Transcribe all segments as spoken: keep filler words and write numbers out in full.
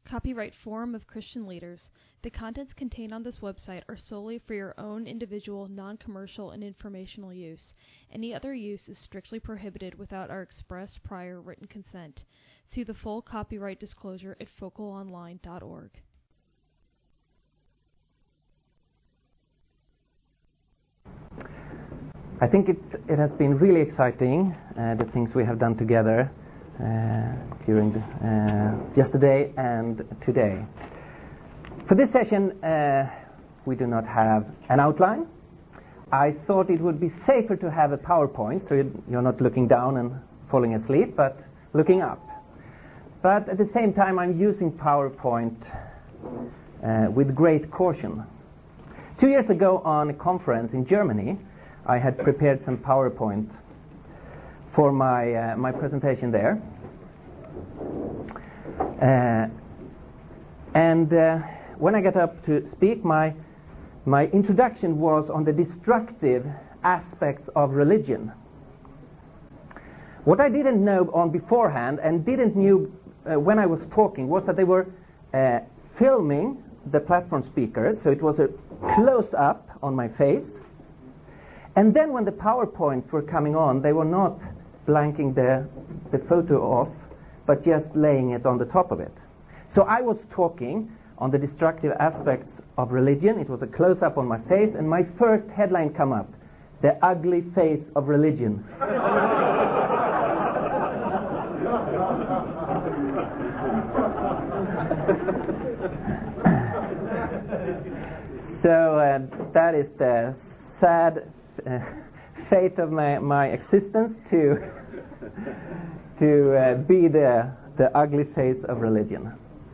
Copyright Forum of Christian Leaders. The contents contained on this website are solely for your own individual, non-commercial, and informational use. Any other use is strictly prohibited without our express prior written consent. See the full copyright disclosure at focal online dot org. I think it, it has been really exciting, uh, the things we have done together uh, during the, uh, yesterday and today. For this session, uh, we do not have an outline. I thought it would be safer to have a PowerPoint, so you're not looking down and falling asleep, but looking up. But at the same time, I'm using PowerPoint uh, with great caution. Two years ago on a conference in Germany, I had prepared some PowerPoint for my uh, my presentation there, uh, and uh, when I got up to speak, my my introduction was on the destructive aspects of religion. What I didn't know on beforehand and didn't knew uh, when I was talking was that they were uh, filming the platform speakers, so it was a close-up on my face. And then when the PowerPoints were coming on, they were not blanking the, the photo off, but just laying it on the top of it. So I was talking on the destructive aspects of religion. It was a close-up on my face, and my first headline come up, "The Ugly Face of Religion." So uh, that is the sad Uh, fate of my, my existence to to uh, be the the ugly face of religion.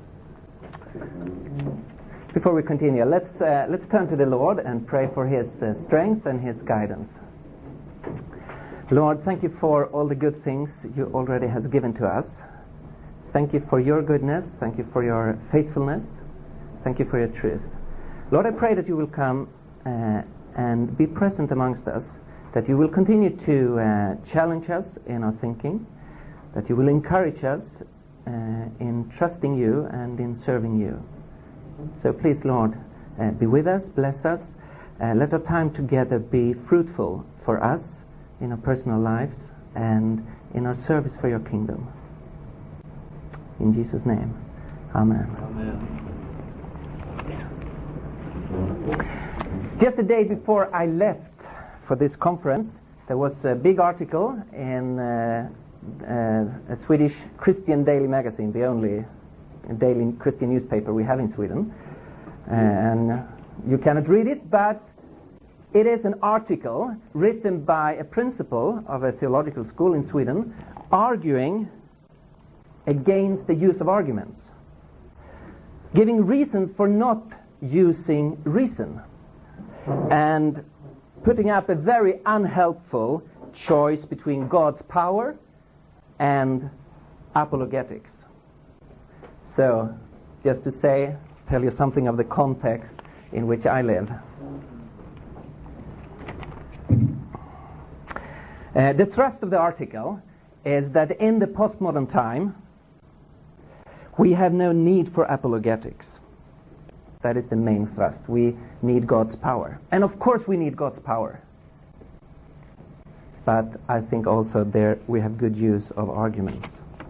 Before we continue, let's uh, let's turn to the Lord and pray for His uh, strength and His guidance. Lord, thank you for all the good things you already has given to us. Thank you for your goodness. Thank you for your faithfulness. Thank you for your truth. Lord, I pray that you will come Uh, and be present amongst us, that you will continue to uh, challenge us in our thinking, that you will encourage us uh, in trusting you and in serving you. So please, Lord, uh, be with us, bless us, uh, let our time together be fruitful for us in our personal lives and in our service for your kingdom. In Jesus' name, amen. Amen. Just a day before I left for this conference, there was a big article in uh, uh, a Swedish Christian daily magazine, the only daily Christian newspaper we have in Sweden. And you cannot read it, but it is an article written by a principal of a theological school in Sweden arguing against the use of arguments, giving reasons for not using reason, and putting up a very unhelpful choice between God's power and apologetics. So, just to say, tell you something of the context in which I live. Uh, the thrust of the article is that in the postmodern time, we have no need for apologetics. That is the main thrust. We need God's power. And of course we need God's power. But I think also there we have good use of arguments.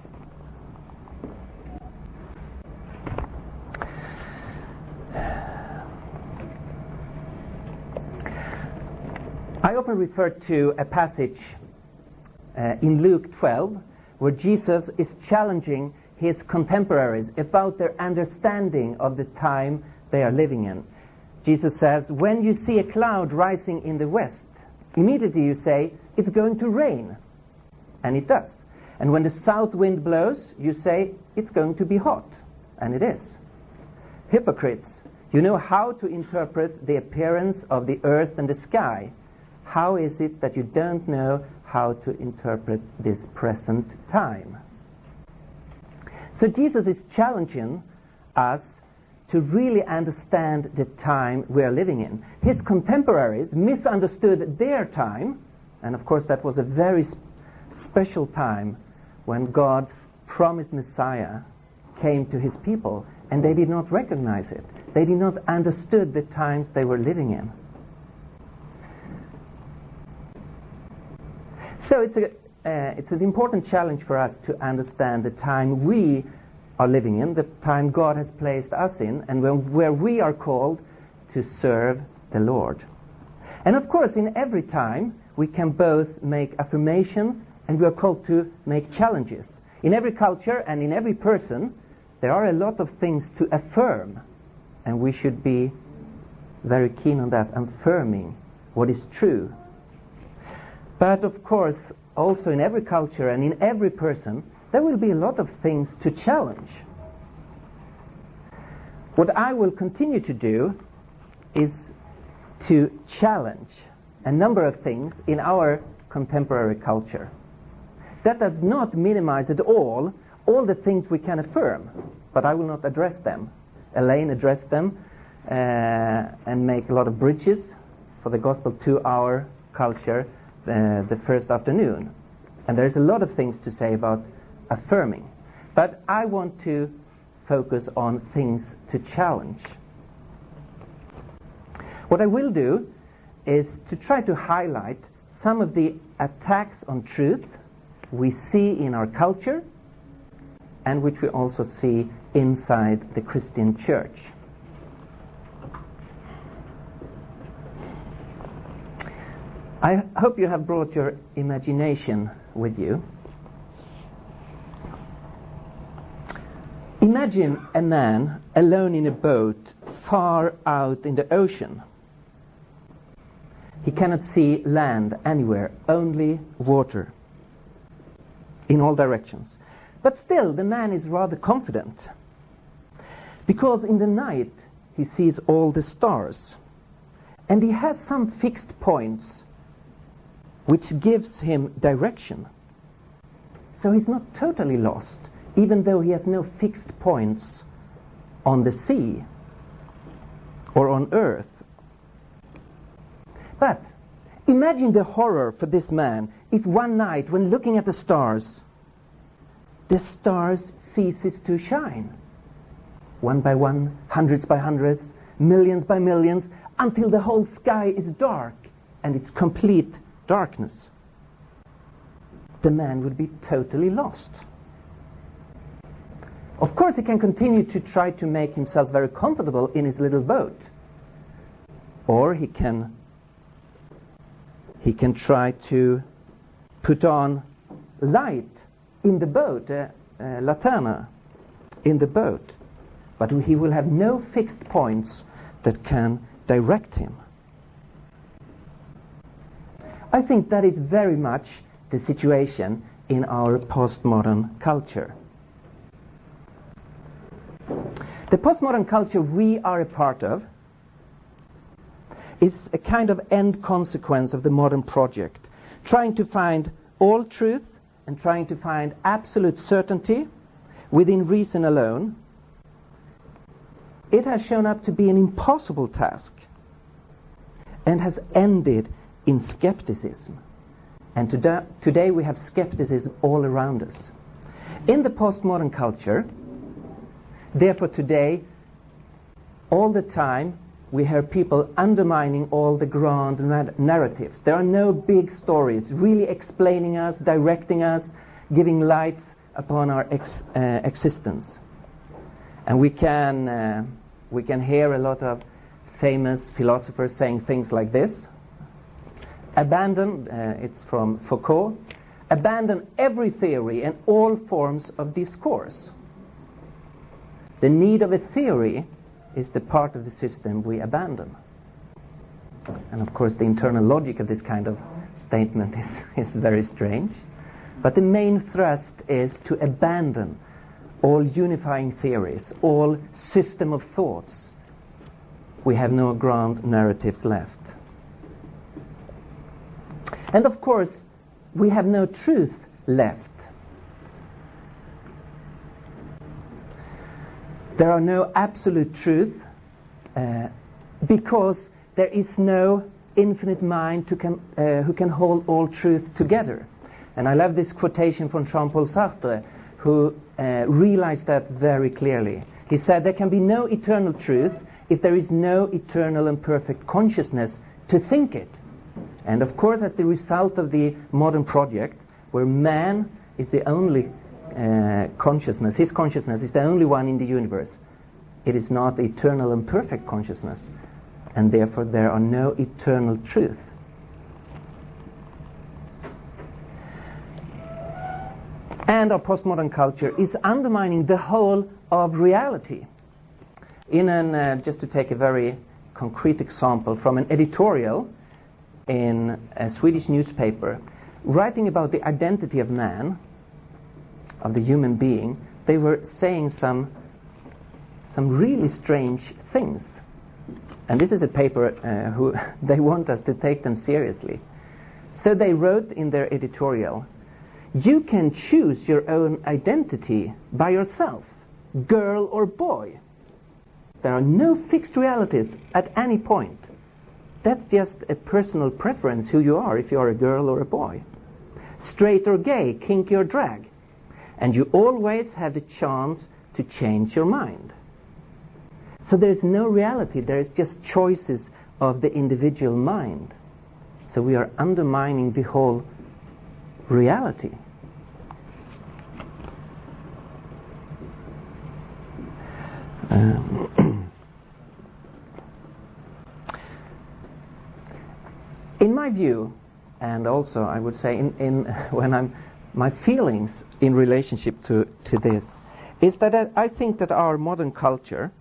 I often refer to a passage uh, in Luke twelve where Jesus is challenging his contemporaries about their understanding of the time they are living in. Jesus says, when you see a cloud rising in the west, immediately you say, it's going to rain. And it does. And when the south wind blows, you say, it's going to be hot. And it is. Hypocrites, you know how to interpret the appearance of the earth and the sky. How is it that you don't know how to interpret this present time? So Jesus is challenging us to really understand the time we are living in. His contemporaries misunderstood their time, and of course that was a very sp- special time when God's promised Messiah came to his people, and they did not recognize it. They did not understood the times they were living in. So it's, a, uh, it's an important challenge for us to understand the time we are living in, the time God has placed us in, and when, where we are called to serve the Lord. And of course, in every time, we can both make affirmations and we are called to make challenges. In every culture and in every person, there are a lot of things to affirm, and we should be very keen on that, affirming what is true. But of course, also in every culture and in every person, there will be a lot of things to challenge. What I will continue to do is to challenge a number of things in our contemporary culture. That does not minimize at all all the things we can affirm, but I will not address them. Elaine addressed them uh, and make a lot of bridges for the gospel to our culture uh, the first afternoon. And there's a lot of things to say about affirming. But I want to focus on things to challenge. What I will do is to try to highlight some of the attacks on truth we see in our culture and which we also see inside the Christian church. I hope you have brought your imagination with you. Imagine a man alone in a boat far out in the ocean. He cannot see land anywhere, only water in all directions. But still, the man is rather confident, because in the night he sees all the stars, and he has some fixed points which gives him direction. So he's not totally lost, even though he has no fixed points on the sea or on earth. But imagine the horror for this man if one night, when looking at the stars, the stars ceases to shine. One by one, hundreds by hundreds, millions by millions, until the whole sky is dark and it's complete darkness. The man would be totally lost. Of course, he can continue to try to make himself very comfortable in his little boat. Or he can he can try to put on light in the boat, uh, uh, lanterna in the boat. But he will have no fixed points that can direct him. I think that is very much the situation in our postmodern culture. The postmodern culture we are a part of is a kind of end consequence of the modern project, trying to find all truth and trying to find absolute certainty within reason alone. It has shown up to be an impossible task and has ended in skepticism. And today, today we have skepticism all around us. In the postmodern culture, therefore today, all the time, we hear people undermining all the grand nar- narratives. There are no big stories really explaining us, directing us, giving lights upon our ex- uh, existence. And we can, uh, we can hear a lot of famous philosophers saying things like this. Abandon, uh, it's from Foucault, abandon every theory and all forms of discourse. The need of a theory is the part of the system we abandon. And of course the internal logic of this kind of statement is, is very strange. But the main thrust is to abandon all unifying theories, all system of thoughts. We have no grand narratives left. And of course, we have no truth left. There are no absolute truth uh, because there is no infinite mind to can, uh, who can hold all truth together. And I love this quotation from Jean-Paul Sartre, who uh, realized that very clearly. He said there can be no eternal truth if there is no eternal and perfect consciousness to think it. And of course, as the result of the modern project, where man is the only uh, consciousness, his consciousness is the only one in the universe, it is not eternal and perfect consciousness, and therefore there are no eternal truth. And our postmodern culture is undermining the whole of reality. In an, uh, just to take a very concrete example from an editorial in a Swedish newspaper, writing about the identity of man, of the human being, they were saying some some really strange things. And this is a paper uh, who they want us to take them seriously. So they wrote in their editorial, "You can choose your own identity by yourself, girl or boy. There are no fixed realities at any point. That's just a personal preference who you are, if you are a girl or a boy. Straight or gay, kinky or drag. And you always have the chance to change your mind." So there is no reality, there is just choices of the individual mind. So we are undermining the whole reality. Um, in my view, and also I would say in, in when I'm my feelings in relationship to, to this, is that I, I think that our modern culture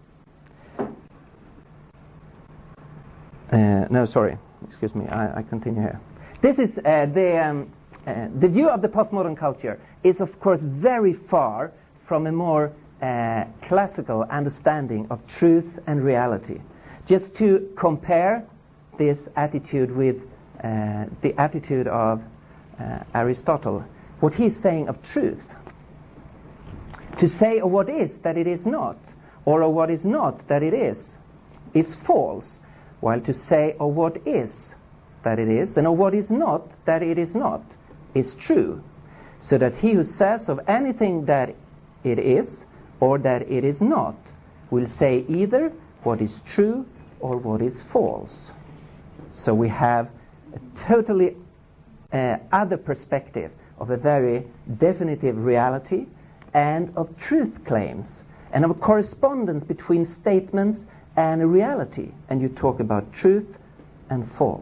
uh, no sorry excuse me I, I continue here. This is uh, the um, uh, the view of the postmodern culture is of course very far from a more uh, classical understanding of truth and reality. Just to compare this attitude with uh, the attitude of uh, Aristotle, what he's saying of truth. To say of what is that it is not, or of what is not that it is, is false, while to say of what is that it is, and of what is not that it is not, is true. So that he who says of anything that it is, or that it is not, will say either what is true or what is false. So we have a totally uh, other perspective of a very definitive reality and of truth claims and of a correspondence between statements and a reality. And you talk about truth and false.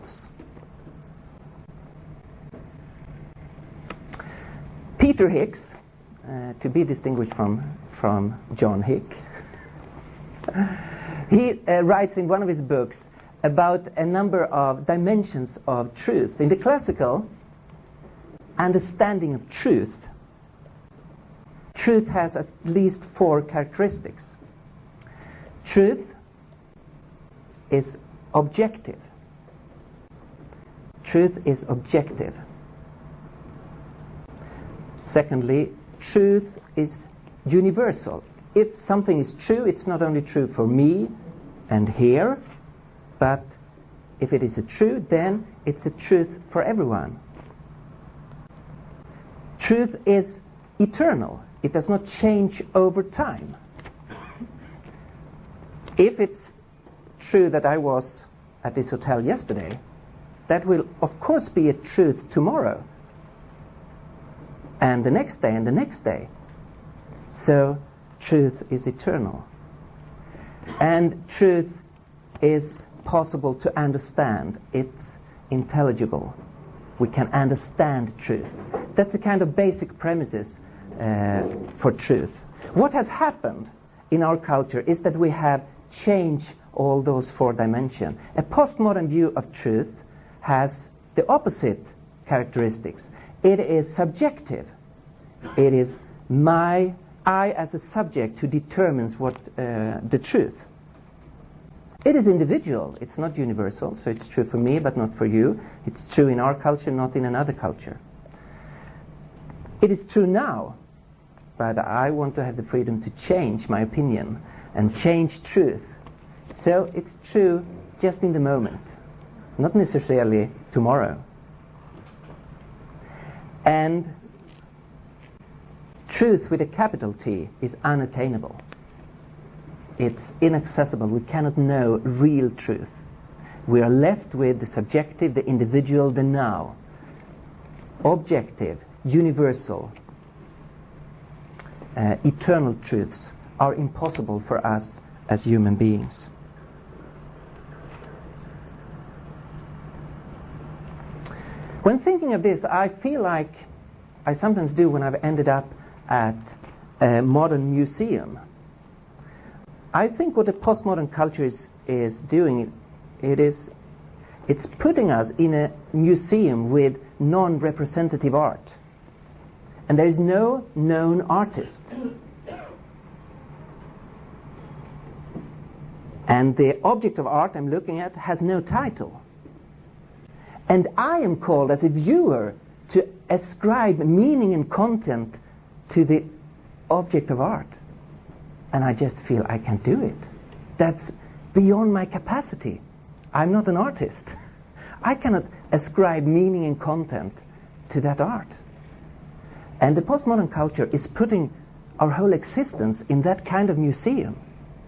Peter Hicks, uh, to be distinguished from, from John Hick, he uh, writes in one of his books about a number of dimensions of truth. In the classical understanding of truth, truth has at least four characteristics. Truth is objective. Truth is objective. Secondly, truth is universal. If something is true, it's not only true for me and here, but if it is a truth, then it's a truth for everyone. Truth is eternal. It does not change over time. If it's true that I was at this hotel yesterday, that will of course be a truth tomorrow, and the next day, and the next day. So truth is eternal. And truth is possible to understand. It's intelligible. We can understand truth. That's the kind of basic premises uh, for truth. What has happened in our culture is that we have changed all those four dimensions. A postmodern view of truth has the opposite characteristics. It is subjective. It is my, I as a subject who determines what uh, the truth. It is individual. It's not universal, so it's true for me but not for you. It's true in our culture, not in another culture. It is true now, but I want to have the freedom to change my opinion and change truth. So it's true just in the moment, not necessarily tomorrow. And truth with a capital T is unattainable. It's inaccessible. We cannot know real truth. We are left with the subjective, the individual, the now. Objective, universal, uh, eternal truths are impossible for us as human beings. When thinking of this, I feel like I sometimes do when I've ended up at a modern museum. I think what the postmodern culture is, is doing, it is, it's putting us in a museum with non-representative art. And there is no known artist. And the object of art I'm looking at has no title. And I am called as a viewer to ascribe meaning and content to the object of art. And I just feel I can't do it. That's beyond my capacity. I'm not an artist. I cannot ascribe meaning and content to that art. And the postmodern culture is putting our whole existence in that kind of museum.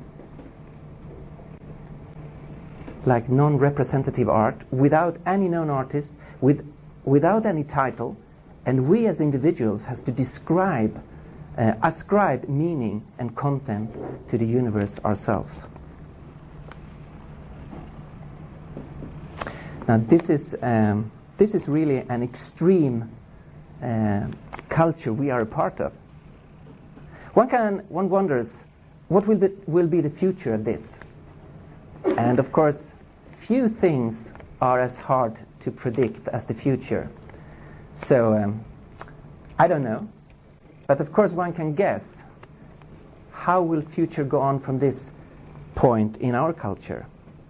Like non-representative art, without any known artist, with, without any title, and we as individuals has to describe, uh, ascribe meaning and content to the universe ourselves. Now this is, um, this is really an extreme uh, culture we are a part of. One, can, one wonders, what will be, will be the future of this? And of course, few things are as hard to predict as the future. So, um, I don't know. But of course one can guess. How will future go on from this point in our culture?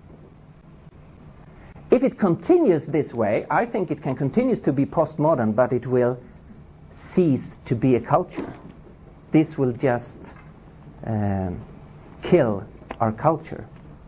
If it continues this way, I think it can continue to be postmodern, but it will cease to be a culture. This will just um, kill our culture.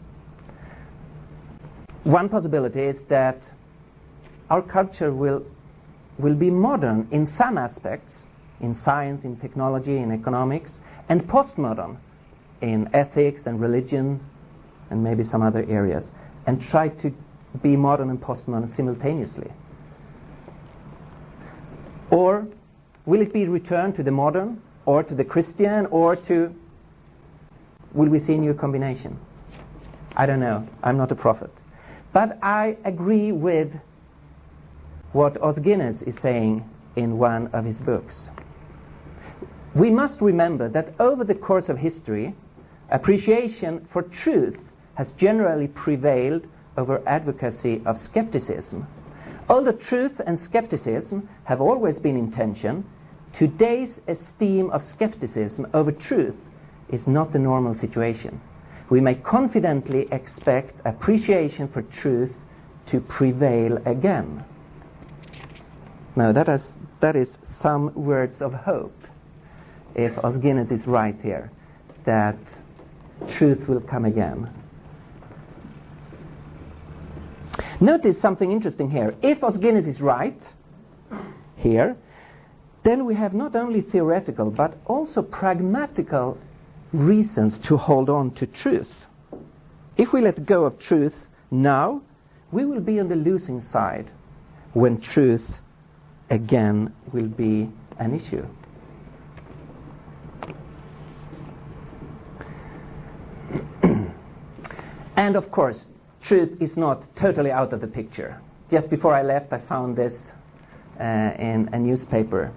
One possibility is that our culture will will be modern in some aspects, in science, in technology, in economics, and postmodern in ethics and religion and maybe some other areas, and try to be modern and postmodern simultaneously. Or will it be returned to the modern, or to the Christian, or to... will we see a new combination? I don't know. I'm not a prophet. But I agree with what Os Guinness is saying in one of his books. We must remember that over the course of history, appreciation for truth has generally prevailed over advocacy of skepticism. Although truth and skepticism have always been in tension, today's esteem of skepticism over truth is not the normal situation. We may confidently expect appreciation for truth to prevail again. Now that is, that is some words of hope, if Os Guinness is right here, that truth will come again. Notice something interesting here. If Os Guinness is right here, then we have not only theoretical but also pragmatical reasons to hold on to truth. If we let go of truth now, we will be on the losing side when truth again will be an issue. And of course, truth is not totally out of the picture. Just before I left, I found this uh, in a newspaper.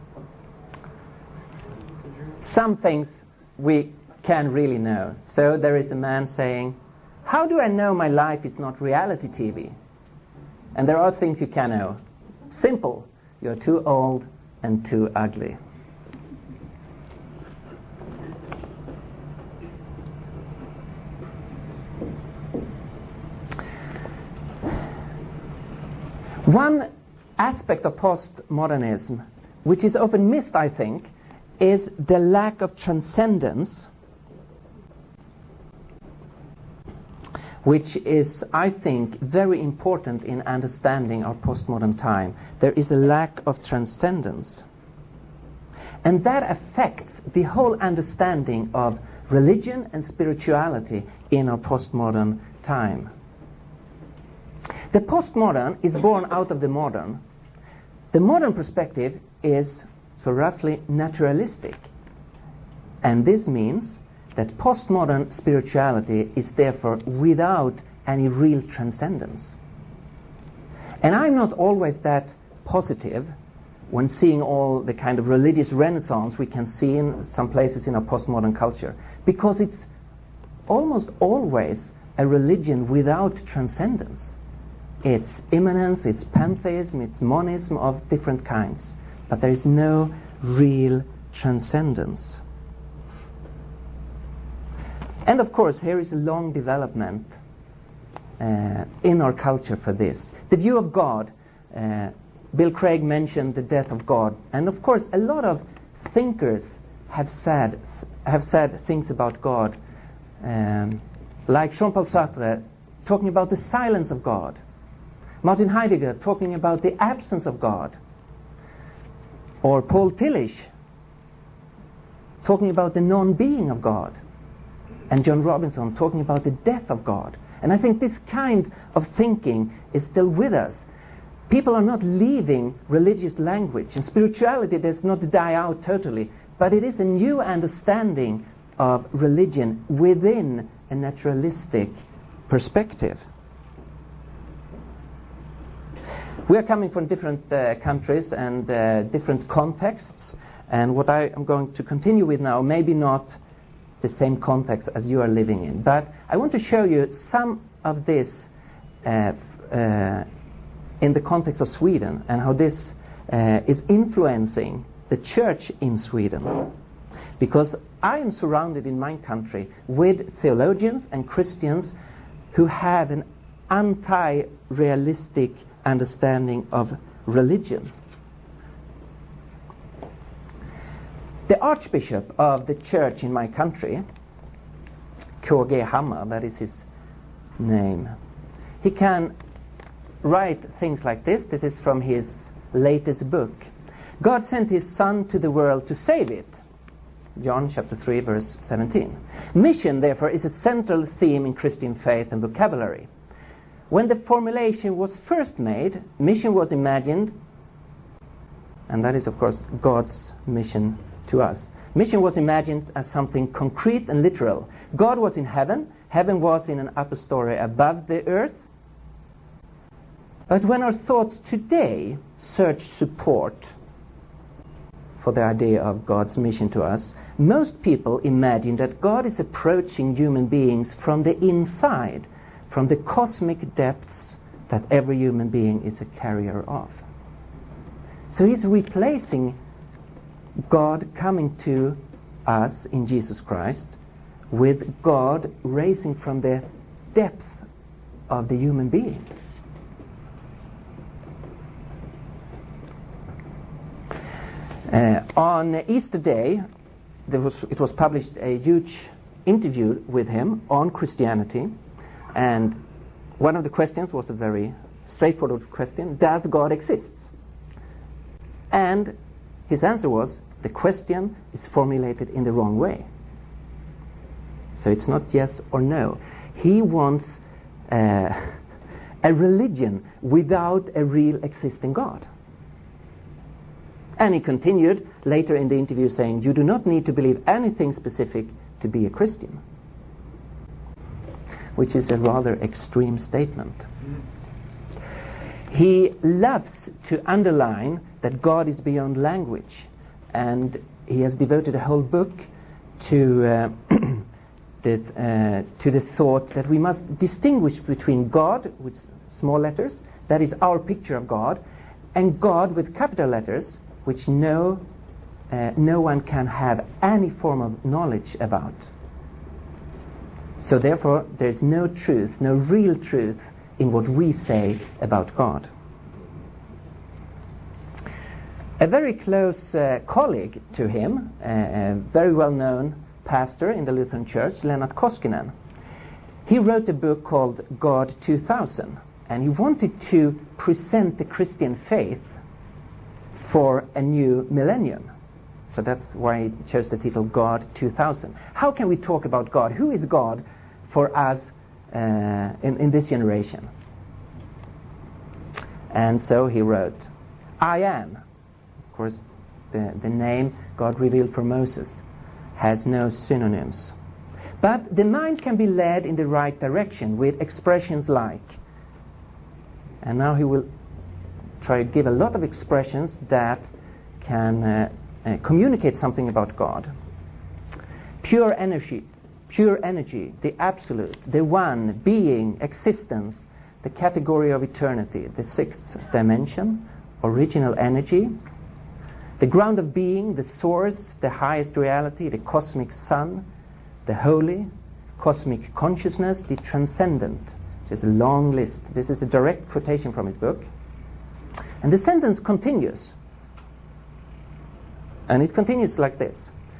Some things we can really know. So there is a man saying, how do I know my life is not reality T V? And there are things you can know. Simple. You're too old and too ugly. One aspect of postmodernism, which is often missed, I think, is the lack of transcendence, which is, I think, very important in understanding our postmodern time. There is a lack of transcendence. And that affects the whole understanding of religion and spirituality in our postmodern time. The postmodern is born out of the modern. The modern perspective is, so roughly, naturalistic. And this means that postmodern spirituality is therefore without any real transcendence. And I'm not always that positive when seeing all the kind of religious renaissance we can see in some places in our postmodern culture, because it's almost always a religion without transcendence. It's immanence, it's pantheism, it's monism of different kinds, but there is no real transcendence. And of course, here is a long development uh, in our culture for this. The view of God, uh, Bill Craig mentioned the death of God, and of course a lot of thinkers have said have said things about God, um, like Jean-Paul Sartre talking about the silence of God, Martin Heidegger talking about the absence of God, or Paul Tillich talking about the non-being of God, and John Robinson talking about the death of God. And I think this kind of thinking is still with us. People are not leaving religious language, and spirituality does not die out totally, but it is a new understanding of religion within a naturalistic perspective. We are coming from different uh, countries and uh, different contexts, and what I am going to continue with now, maybe not the same context as you are living in, but I want to show you some of this uh, uh, in the context of Sweden, and how this uh, is influencing the church in Sweden. Because I am surrounded in my country with theologians and Christians who have an anti-realistic understanding of religion. The Archbishop of the church in my country, K G Hammar, that is his name, he can write things like this. This is from his latest book. God sent his Son to the world to save it. John chapter three, verse seventeen. Mission, therefore, is a central theme in Christian faith and vocabulary. When the formulation was first made, mission was imagined, and that is, of course, God's mission to us. Mission was imagined as something concrete and literal. God was in heaven. Heaven was in an upper story above the earth. But when our thoughts today search support for the idea of God's mission to us, most people imagine that God is approaching human beings from the inside, from the cosmic depths that every human being is a carrier of. So he's replacing God coming to us in Jesus Christ with God raising from the depth of the human being. Uh, on Easter Day, there was, it was published a huge interview with him on Christianity, and one of the questions was a very straightforward question: does God exist? And his answer was, the question is formulated in the wrong way. So it's not yes or no. He wants uh, a religion without a real existing God. And he continued later in the interview saying, you do not need to believe anything specific to be a Christian. Which is a rather extreme statement. He loves to underline that God is beyond language, and he has devoted a whole book to uh, the, uh, to the thought that we must distinguish between God with small letters, that is our picture of God, and God with capital letters, which no, uh, no one can have any form of knowledge about. So therefore, there is no truth, no real truth in what we say about God. A very close uh, colleague to him, uh, a very well-known pastor in the Lutheran Church, Lennart Koskinen, he wrote a book called God two thousand, and he wanted to present the Christian faith for a new millennium. So that's why he chose the title God two thousand. How can we talk about God? Who is God for us uh, in, in this generation? And so he wrote, I am. Of course, the, the name God revealed for Moses has no synonyms. But the mind can be led in the right direction with expressions like, and now he will try to give a lot of expressions that can uh, uh, communicate something about God. Pure energy, pure energy, the absolute, the one, being, existence, the category of eternity, the sixth dimension, original energy, the ground of being, the source, the highest reality, the cosmic sun, the holy, cosmic consciousness, the transcendent. It's a long list. This is a direct quotation from his book. And the sentence continues. And it continues like this.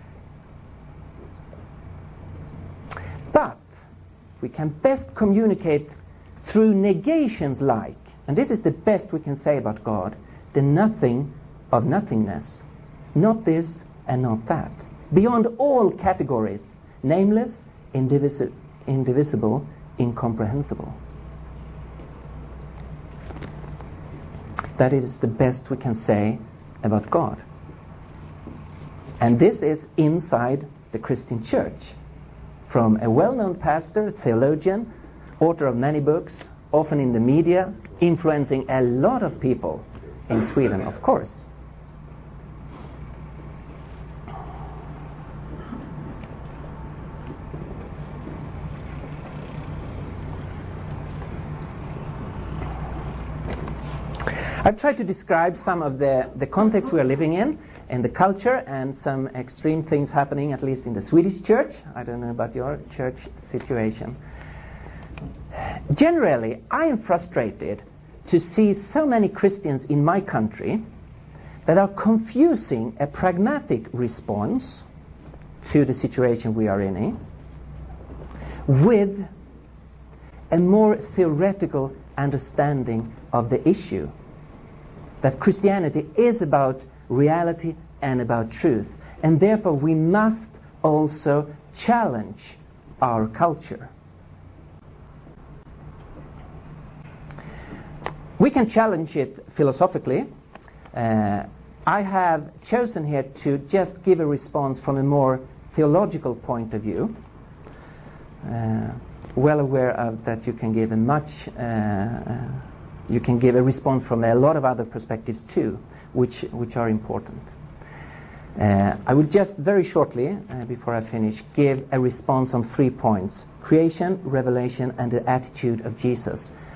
But we can best communicate through negations like, and this is the best we can say about God, the nothing of nothingness. Not this and not that. Beyond all categories, nameless, indivisi- indivisible, incomprehensible. That is the best we can say about God. And this is inside the Christian church. From a well-known pastor, theologian, author of many books, often in the media, influencing a lot of people in Sweden, of course. I've tried to describe some of the, the context we are living in, and the culture, and some extreme things happening, at least in the Swedish church. I don't know about your church situation. Generally, I am frustrated to see so many Christians in my country that are confusing a pragmatic response to the situation we are in with a more theoretical understanding of the issue. That Christianity is about reality and about truth. And therefore we must also challenge our culture. We can challenge it philosophically. Uh, I have chosen here to just give a response from a more theological point of view. Uh, well aware of that you can give a much... Uh, uh, you can give a response from a lot of other perspectives too, which which are important. Uh, I will just very shortly, uh, before I finish, give a response on three points: creation, revelation, and the attitude of Jesus.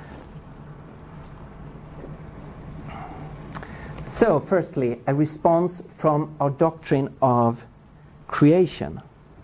So, firstly, a response from our doctrine of creation.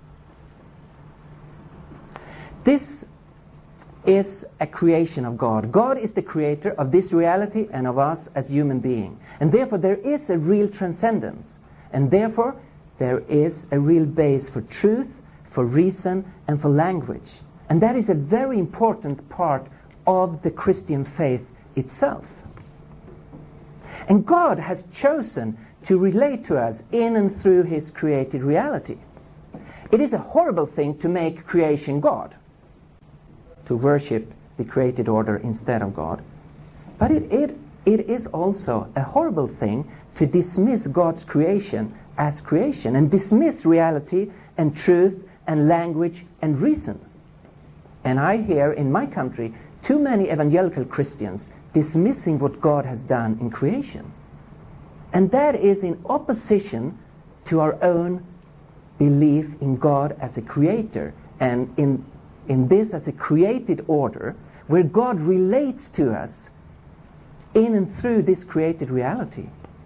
This is a creation of God. God is the creator of this reality and of us as human beings. And therefore there is a real transcendence. And therefore there is a real base for truth, for reason, and for language. And that is a very important part of the Christian faith itself. And God has chosen to relate to us in and through His created reality. It is a horrible thing to make creation God, to worship the created order instead of God. But it, it, it is also a horrible thing to dismiss God's creation as creation and dismiss reality and truth and language and reason. And I hear in my country too many evangelical Christians dismissing what God has done in creation. And that is in opposition to our own belief in God as a creator and in in this as a created order where God relates to us in and through this created reality.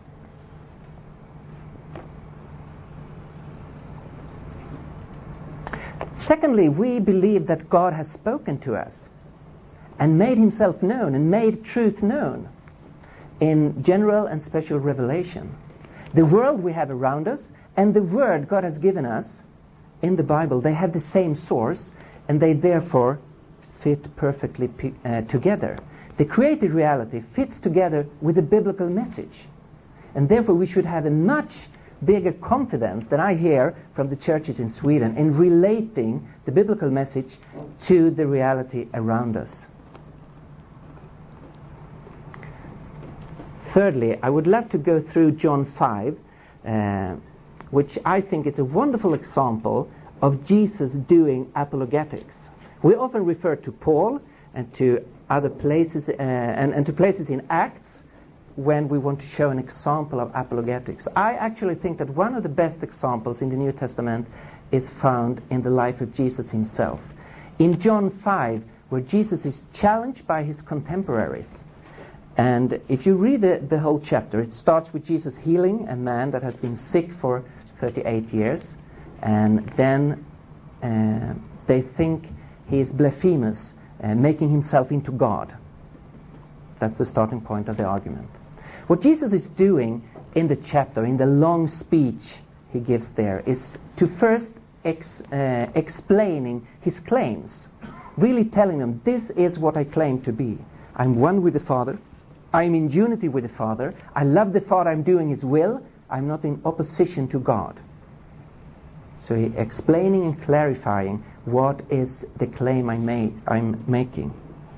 Secondly, we believe that God has spoken to us and made Himself known and made truth known in general and special revelation. The world we have around us and the word God has given us in the Bible, they have the same source, and they therefore fit perfectly uh, together. The created reality fits together with the biblical message. And therefore we should have a much bigger confidence than I hear from the churches in Sweden in relating the biblical message to the reality around us. Thirdly, I would love to go through John five, uh, which I think is a wonderful example of Jesus doing apologetics. We often refer to Paul and to other places uh, and, and to places in Acts when we want to show an example of apologetics. I actually think that one of the best examples in the New Testament is found in the life of Jesus himself. In John five, where Jesus is challenged by his contemporaries. And if you read the, the whole chapter, it starts with Jesus healing a man that has been sick for thirty-eight years. And then uh, they think he is blasphemous, uh, making himself into God. That's the starting point of the argument. What Jesus is doing in the chapter, in the long speech he gives there, is to first ex, uh, explaining his claims, really telling them, this is what I claim to be. I'm one with the Father. I'm in unity with the Father. I love the Father. I'm doing his will. I'm not in opposition to God. So he explaining and clarifying what is the claim I made, I'm making.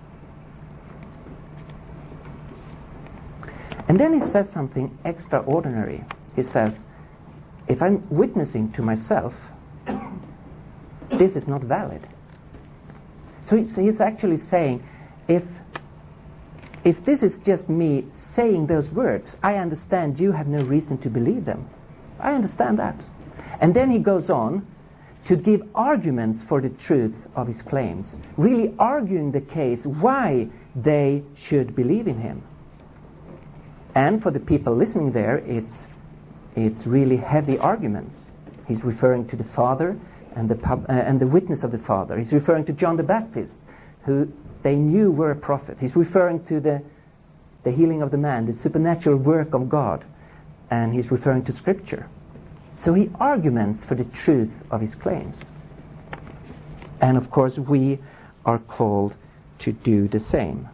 And then he says something extraordinary. He says, if I'm witnessing to myself, this is not valid. So he's actually saying, if if this is just me saying those words, I understand you have no reason to believe them. I understand that. And then he goes on to give arguments for the truth of his claims, really arguing the case why they should believe in him. And for the people listening there, it's it's really heavy arguments. He's referring to the Father and the pub, uh, and the witness of the Father. He's referring to John the Baptist, who they knew were a prophet. He's referring to the the healing of the man, the supernatural work of God, and he's referring to Scripture. So he arguments for the truth of his claims. And of course we are called to do the same.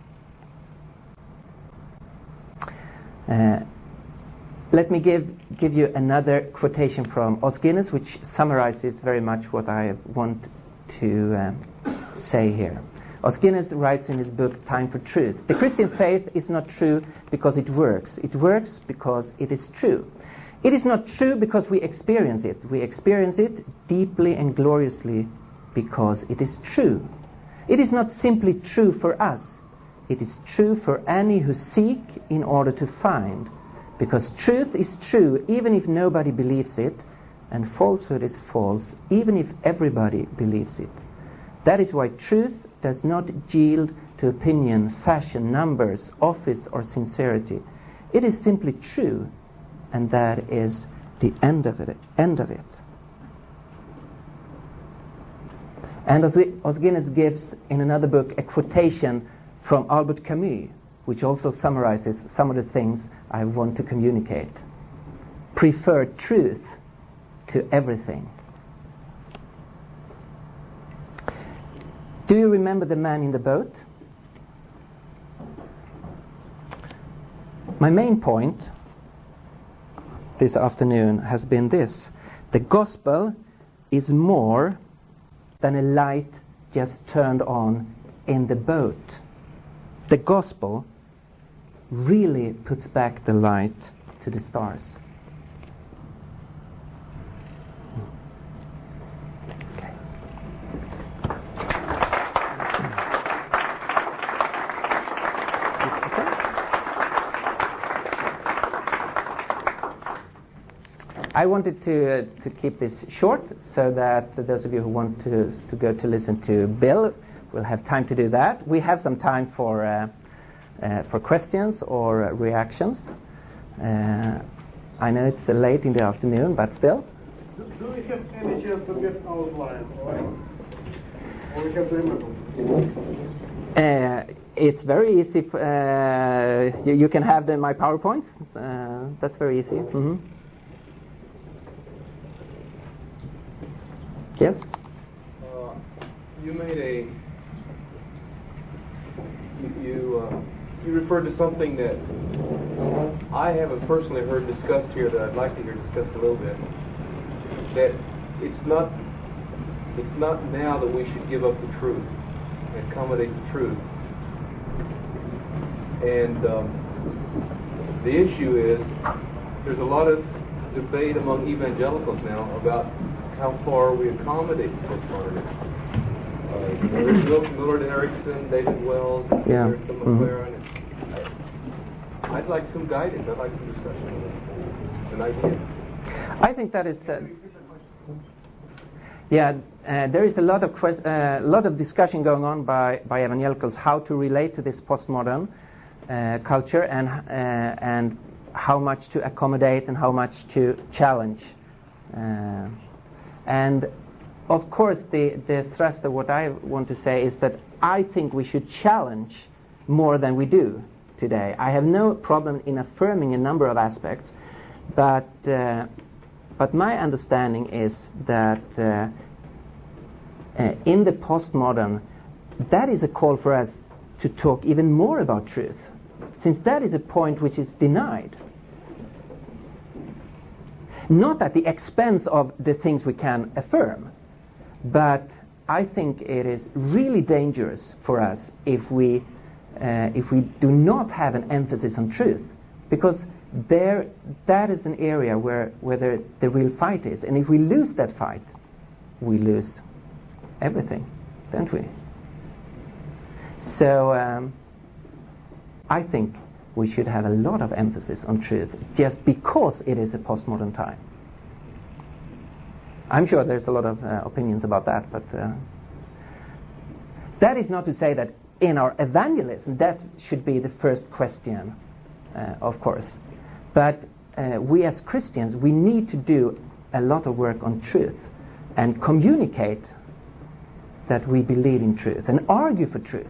Uh, let me give give you another quotation from Os Guinness, which summarizes very much what I want to um, say here. Os Guinness writes in his book Time for Truth, the Christian faith is not true because it works. It works because it is true. It is not true because we experience it. We experience it deeply and gloriously because it is true. It is not simply true for us. It is true for any who seek in order to find. Because truth is true even if nobody believes it, and falsehood is false even if everybody believes it. That is why truth does not yield to opinion, fashion, numbers, office, or sincerity. It is simply true, and that is the end of it. End of it. And as Os Guinness gives in another book a quotation from Albert Camus, which also summarizes some of the things I want to communicate. Prefer truth to everything. Do you remember the man in the boat? My main point this afternoon has been this. The gospel is more than a light just turned on in the boat. The gospel really puts back the light to the stars. Okay. I wanted to uh, to keep this short so that those of you who want to to go to listen to Bill will have time to do that. We have some time for uh, uh, for questions or uh, reactions. Uh, I know it's uh, late in the afternoon, but Bill? Do, do we have any chance to get outline, or, or we have to remember? Uh, it's very easy. F- uh, you, you can have the, my PowerPoint. Uh, that's very easy. Mm-hmm. Yes? Uh, you made a you you, uh, you referred to something that I haven't personally heard discussed here that I'd like to hear discussed a little bit. That it's not it's not now that we should give up the truth and accommodate the truth. And um, the issue is there's a lot of debate among evangelicals now about how far we accommodate postmodernism. Uh, you know, there's Milton Millard Erickson, David Wells, yeah. there's the McLaren. Mm-hmm. I, I'd like some guidance. I'd like some discussion on this, an idea. I think that is. Uh, yeah, uh, there is a lot of quest- uh, lot of discussion going on by, by evangelicals how to relate to this postmodern uh, culture and uh, and how much to accommodate and how much to challenge. Uh, and of course, the, the thrust of what I want to say is that I think we should challenge more than we do today. I have no problem in affirming a number of aspects, but uh, but my understanding is that uh, uh, in the postmodern, that is a call for us to talk even more about truth, since that is a point which is denied. Not at the expense of the things we can affirm, but I think it is really dangerous for us if we uh, if we do not have an emphasis on truth, because there that is an area where where the, the real fight is, and if we lose that fight, we lose everything, don't we? So um, I think we should have a lot of emphasis on truth, just because it is a postmodern time. I'm sure there's a lot of uh, opinions about that, but uh, that is not to say that in our evangelism that should be the first question, uh, of course. But uh, we as Christians, we need to do a lot of work on truth and communicate that we believe in truth and argue for truth.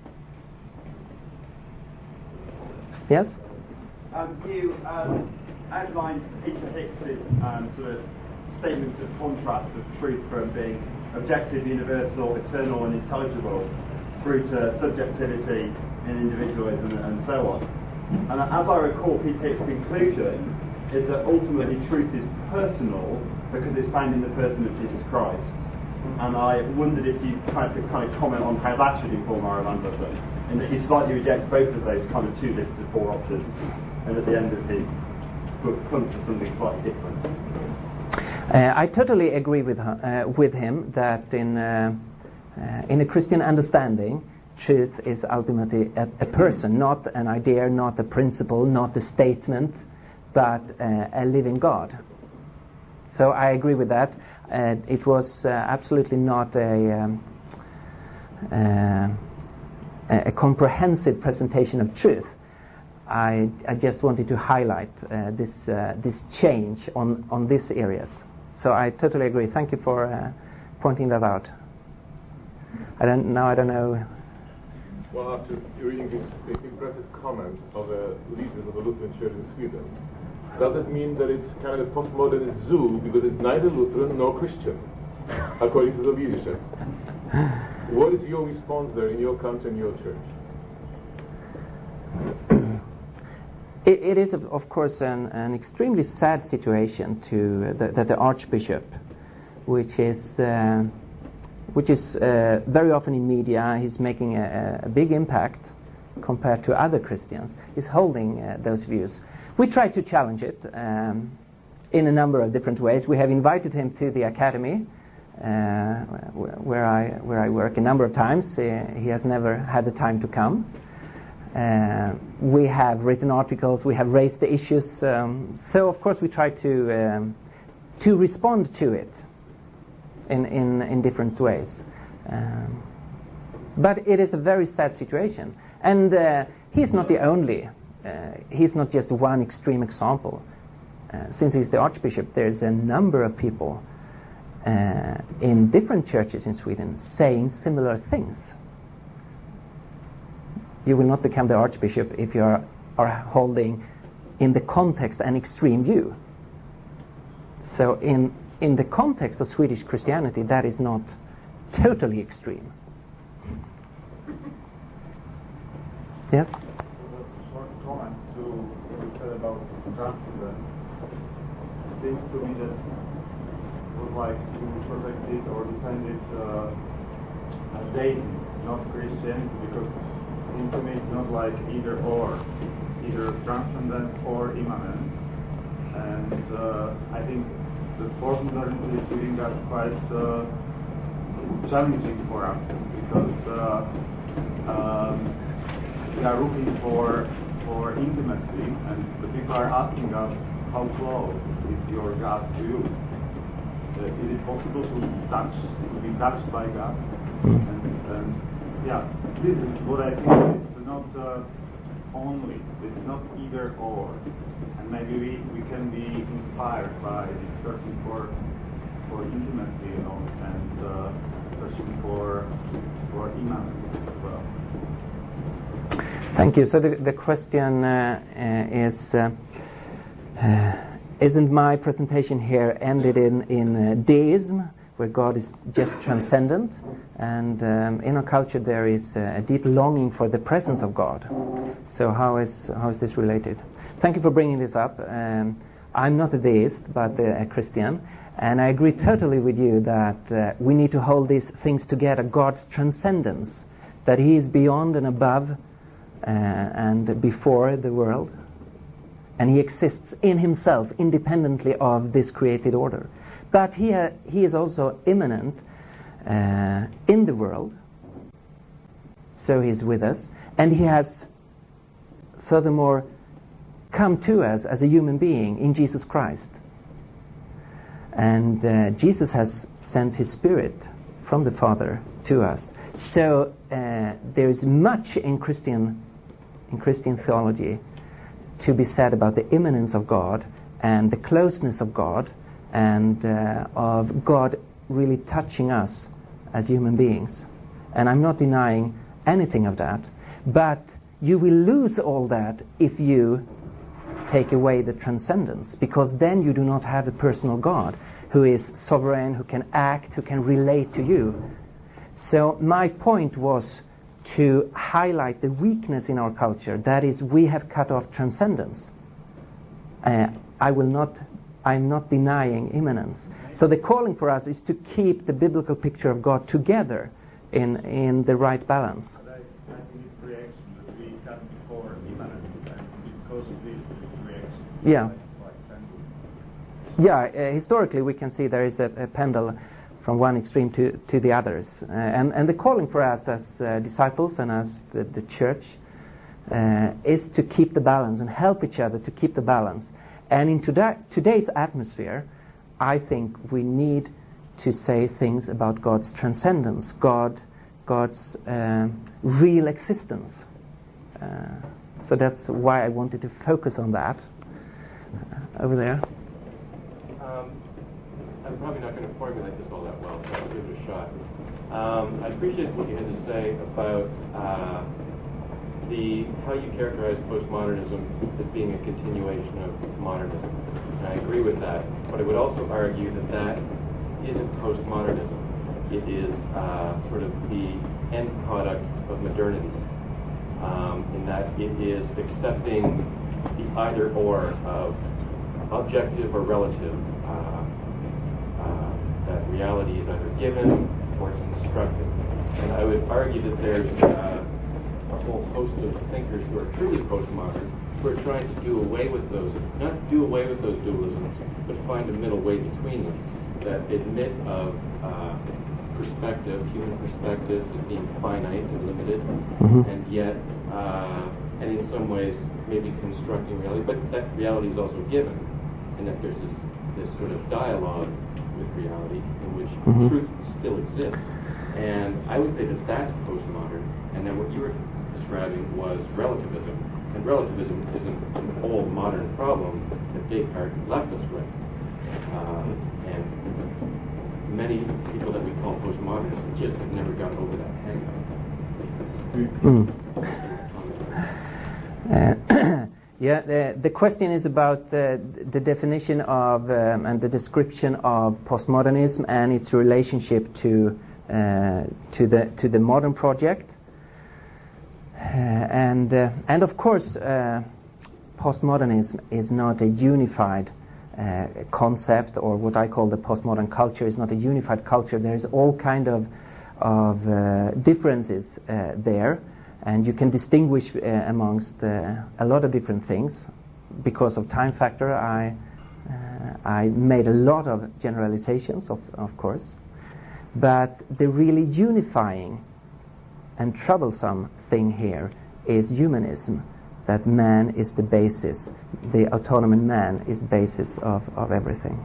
Yes? Um, you um, outlined Peter Hicks's um, sort of statements of contrast of truth from being objective, universal, eternal and intelligible through to subjectivity and individualism and so on. And as I recall, Peter Hick's conclusion is that ultimately truth is personal because it's found in the person of Jesus Christ. And I wondered if you kind of, kind of comment on how that should inform our evangelism, in that he slightly rejects both of those kind of two lists of four options, and at the end of his book comes to something slightly different. Uh, I totally agree with uh, with him that in uh, uh, in a Christian understanding, truth is ultimately a, a person, not an idea, not a principle, not a statement, but uh, a living God. So I agree with that. Uh, it was uh, absolutely not a, um, uh, a comprehensive presentation of truth. I, I just wanted to highlight uh, this uh, this change on, on these areas. So I totally agree. Thank you for uh, pointing that out. I don't now I don't know. Well, after reading this impressive comment of the leaders of the Lutheran Church in Sweden, does it mean that it's kind of a postmodernist zoo because it's neither Lutheran nor Christian, according to the leadership? What is your response there in your country and your church? It, it is, of, of course, an, an extremely sad situation to uh, the, that the Archbishop, which is uh, which is uh, very often in media, he's making a, a big impact compared to other Christians, is holding uh, those views. We try to challenge it um, in a number of different ways. We have invited him to the academy, uh, where I where I work, a number of times. Uh, he has never had the time to come. Uh, we have written articles. We have raised the issues. Um, so of course we try to um, to respond to it in in, in different ways. Um, but it is a very sad situation, and uh, he's not the only. Uh, he's not just one extreme example. Uh, since he's the Archbishop, there's a number of people uh, in different churches in Sweden saying similar things. You will not become the Archbishop if you are, are holding, in the context, an extreme view. So in, in the context of Swedish Christianity, that is not totally extreme. Yes? Short comment to what you said about transcendence seems to me that would like to protect it or defend it uh, as deism, not Christianity, because it seems to me it's not like either or, either transcendence or immanence. And uh, I think the postmodernity is doing that quite uh, challenging for us, because uh, um, we are looking for for intimacy, and the people are asking us, how close is your God to you? Uh, is it possible to touch, to be touched by God? And, and yeah, this is what I think. It's not uh, only, it's not either or. And maybe we, we can be inspired by this searching for for intimacy, you know, and uh, searching for for immanence as well. Thank you. So the, the question uh, uh, is, uh, uh, isn't my presentation here ended in, in uh, deism, where God is just transcendent, and um, in our culture there is uh, a deep longing for the presence of God. So how is how is this related? Thank you for bringing this up. Um, I'm not a deist, but uh, a Christian, and I agree totally with you that uh, we need to hold these things together, God's transcendence, that He is beyond and above uh, and before the world, and He exists in Himself independently of this created order. But He, ha- he is also immanent uh, in the world, so He is with us, and He has furthermore come to us as a human being in Jesus Christ. And uh, Jesus has sent His Spirit from the Father to us. So uh, there is much in Christian in Christian theology to be said about the immanence of God and the closeness of God, and uh, of God really touching us as human beings. And I'm not denying anything of that, but you will lose all that if you take away the transcendence, because then you do not have a personal God who is sovereign, who can act, who can relate to you. So my point was to highlight the weakness in our culture, that is, we have cut off transcendence. Uh, I will not, I'm not denying immanence. So the calling for us is to keep the biblical picture of God together in, in the right balance. But I, I think it's reaction that we cut before immanence, and because of this reaction. Yeah. Like Yeah, uh, historically we can see there is a, a pendulum from one extreme to, to the others. Uh, and, and the calling for us as uh, disciples and as the, the church uh, is to keep the balance and help each other to keep the balance. And in toda- today's atmosphere, I think we need to say things about God's transcendence, God, God's uh, real existence. Uh, so that's why I wanted to focus on that. Uh, over there. Um, I'm probably not going to formulate this all that well, so I'll give it a shot. Um, I appreciate what you had to say about uh, the how you characterize postmodernism as being a continuation of modernism. And I agree with that, but I would also argue that that isn't postmodernism. It is uh, sort of the end product of modernity, um, in that it is accepting the either-or of objective or relative, uh, uh, that reality is either given or it's constructed. And I would argue that there's uh, a whole host of thinkers who are truly postmodern who are trying to do away with those, not do away with those dualisms, but find a middle way between them that admit of uh, perspective, human perspective as being finite and limited, Mm-hmm. and yet, uh, and in some ways, maybe constructing reality, but that reality is also given, and that there's this, this sort of dialogue with reality in which Mm-hmm. truth still exists. And I would say that that's postmodern, and then what you were describing was relativism. And relativism isn't an old modern problem that Descartes left us with. Uh, and many people that we call postmodernists just have never got over that hang-up. Mm. Uh, yeah, the, the question is about uh, the definition of um, and the description of postmodernism and its relationship to uh, to the to the modern project. Uh, and uh, and of course, uh, postmodernism is not a unified uh, concept, or what I call the postmodern culture is not a unified culture. There's all kind of of uh, differences uh, there, and you can distinguish uh, amongst uh, a lot of different things. Because of time factor, I uh, I made a lot of generalizations, of of course, but the really unifying and troublesome thing here is humanism, that man is the basis, the autonomous man is basis of, of everything.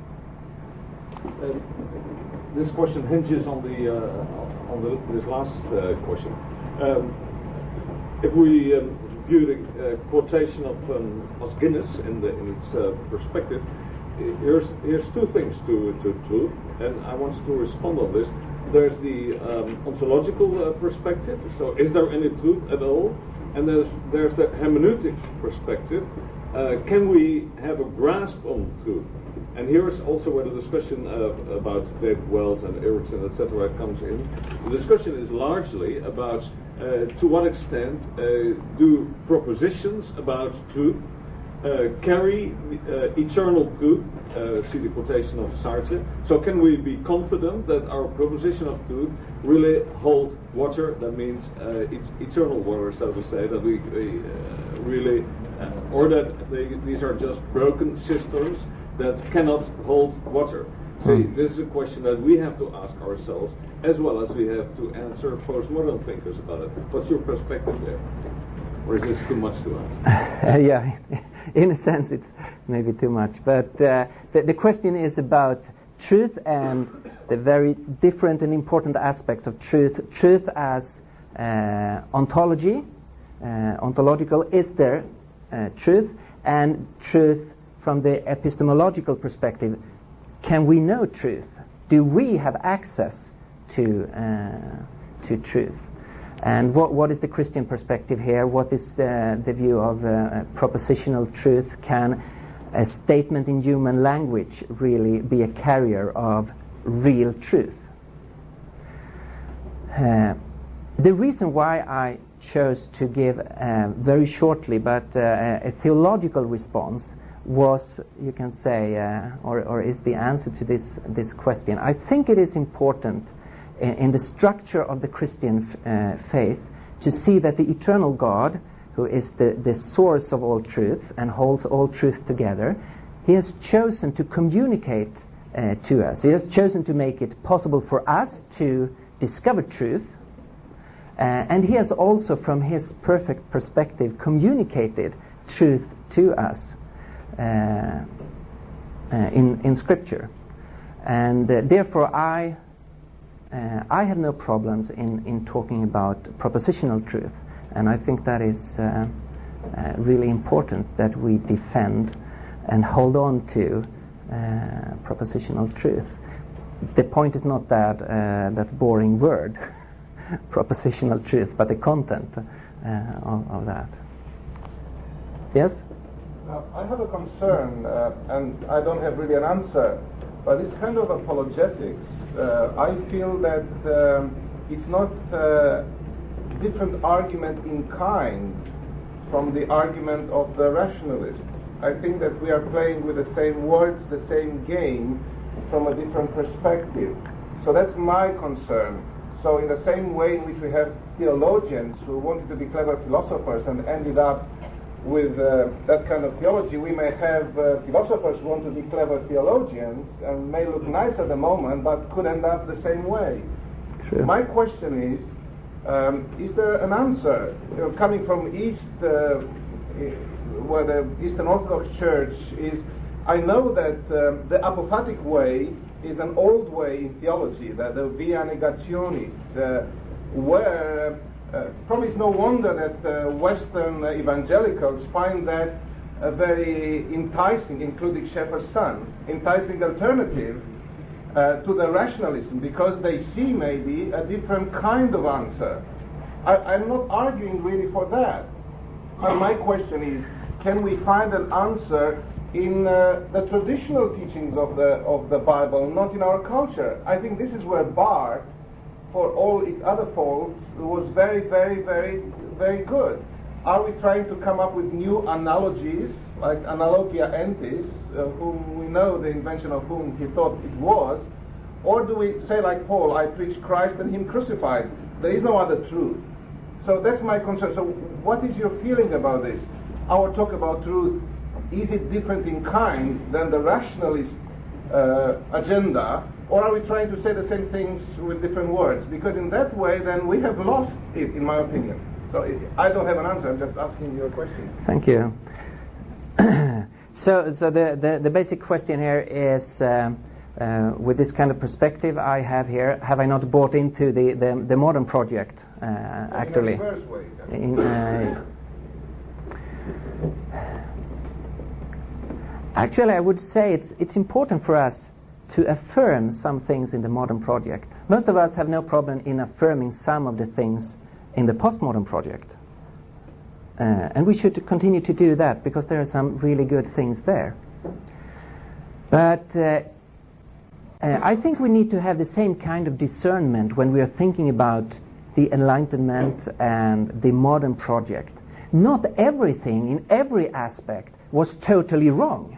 Um, this question hinges on the uh, on the, this last uh, question. Um, if we um, view the uh, quotation of um, Os Guinness in, the, in its uh, perspective, here's here's two things to to to, and I want to respond on this. There's the um, ontological uh, perspective. So, is there any truth at all? And there's there's the hermeneutic perspective. Uh, can we have a grasp on truth? And here is also where the discussion uh, about David Wells and Erickson, et cetera, comes in. The discussion is largely about uh, to what extent uh, do propositions about truth uh, carry uh, eternal truth. Uh, see the quotation of Sartre. So can we be confident that our proposition of truth really hold water? That means uh, it's eternal water, so to say, that we uh, really, uh, or that they, these are just broken cisterns that cannot hold water. See, this is a question that we have to ask ourselves, as well as we have to answer postmodern thinkers about it. What's your perspective there? Or is this too much to ask? Uh, yeah, in a sense it's maybe too much. But uh, the, the question is about truth and the very different and important aspects of truth. Truth as uh, ontology, uh, ontological, is there uh, truth? And truth from the epistemological perspective, can we know truth? Do we have access to uh, to truth? And what what is the Christian perspective here? What is uh, the view of uh, propositional truth? Can a statement in human language really be a carrier of real truth? Uh, the reason why I chose to give uh, very shortly but uh, a theological response was, you can say, uh, or, or is the answer to this this question. I think it is important in, in the structure of the Christian f- uh, faith to see that the eternal God, who is the, the source of all truth and holds all truth together, he has chosen to communicate uh, to us. He has chosen to make it possible for us to discover truth, uh, and he has also, from his perfect perspective, communicated truth to us uh, uh, in, in Scripture. And uh, therefore I uh, I have no problems in, in talking about propositional truth. And I think that is uh, uh, really important that we defend and hold on to uh, propositional truth. The point is not that uh, that boring word, propositional truth, but the content uh, of, of that. Yes? Uh, I have a concern, uh, and I don't have really an answer, but it's kind of apologetics. Uh, I feel that um, it's not uh, different argument in kind from the argument of the rationalists. I think that we are playing with the same words, the same game, from a different perspective. So that's my concern. So in the same way in which we have theologians who wanted to be clever philosophers and ended up with uh, that kind of theology, we may have uh, philosophers who want to be clever theologians and may look nice at the moment, but could end up the same way. True. My question is, Um, is there an answer? You know, coming from East, uh, where the Eastern Orthodox Church is, I know that um, the apophatic way is an old way in theology, that the via negationis, uh, where uh, probably it's no wonder that uh, Western uh, evangelicals find that a very enticing, including Shepherd's Son, enticing alternative Uh, to the rationalism, because they see maybe a different kind of answer. I, I'm not arguing really for that. But my question is, can we find an answer in uh, the traditional teachings of the of the Bible, not in our culture? I think this is where Barth, for all its other faults, was very, very, very, very good. Are we trying to come up with new analogies, like analogia entis, uh, whom we know the invention of whom he thought it was? Or do we say like Paul, I preach Christ and him crucified? There is no other truth. So that's my concern. So what is your feeling about this? Our talk about truth, is it different in kind than the rationalist uh, agenda? Or are we trying to say the same things with different words? Because in that way, then we have lost it, in my opinion. So I don't have an answer. I'm just asking you a question. Thank you. so, so the, the, the basic question here is, um, uh, with this kind of perspective I have here, have I not bought into the, the, the modern project, uh, well, actually? In a reverse way. In, uh, actually, I would say it's, it's important for us to affirm some things in the modern project. Most of us have no problem in affirming some of the things in the postmodern project. Uh, and we should continue to do that because there are some really good things there. But uh, uh, I think we need to have the same kind of discernment when we are thinking about the Enlightenment and the modern project. Not everything in every aspect was totally wrong.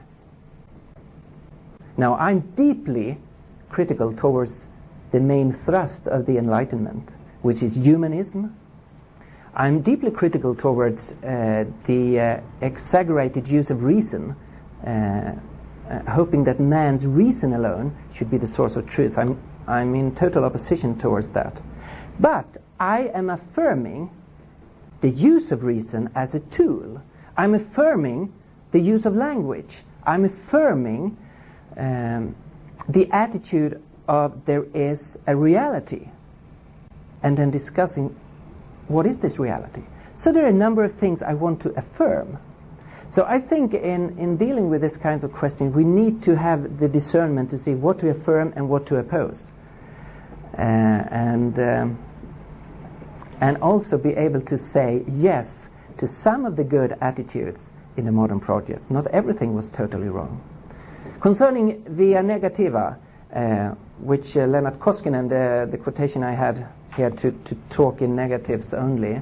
Now, I'm deeply critical towards the main thrust of the Enlightenment, which is humanism. I'm deeply critical towards uh, the uh, exaggerated use of reason, uh, uh, hoping that man's reason alone should be the source of truth. I'm, I'm in total opposition towards that. But I am affirming the use of reason as a tool. I'm affirming the use of language. I'm affirming um, the attitude of there is a reality, and then discussing what is this reality. So there are a number of things I want to affirm. So I think in, in dealing with this kind of question, we need to have the discernment to see what to affirm and what to oppose. Uh, and um, and also be able to say yes to some of the good attitudes in the modern project. Not everything was totally wrong. Concerning via negativa, uh, which uh, Lennart Koskinen, the, the quotation I had here to, to talk in negatives only,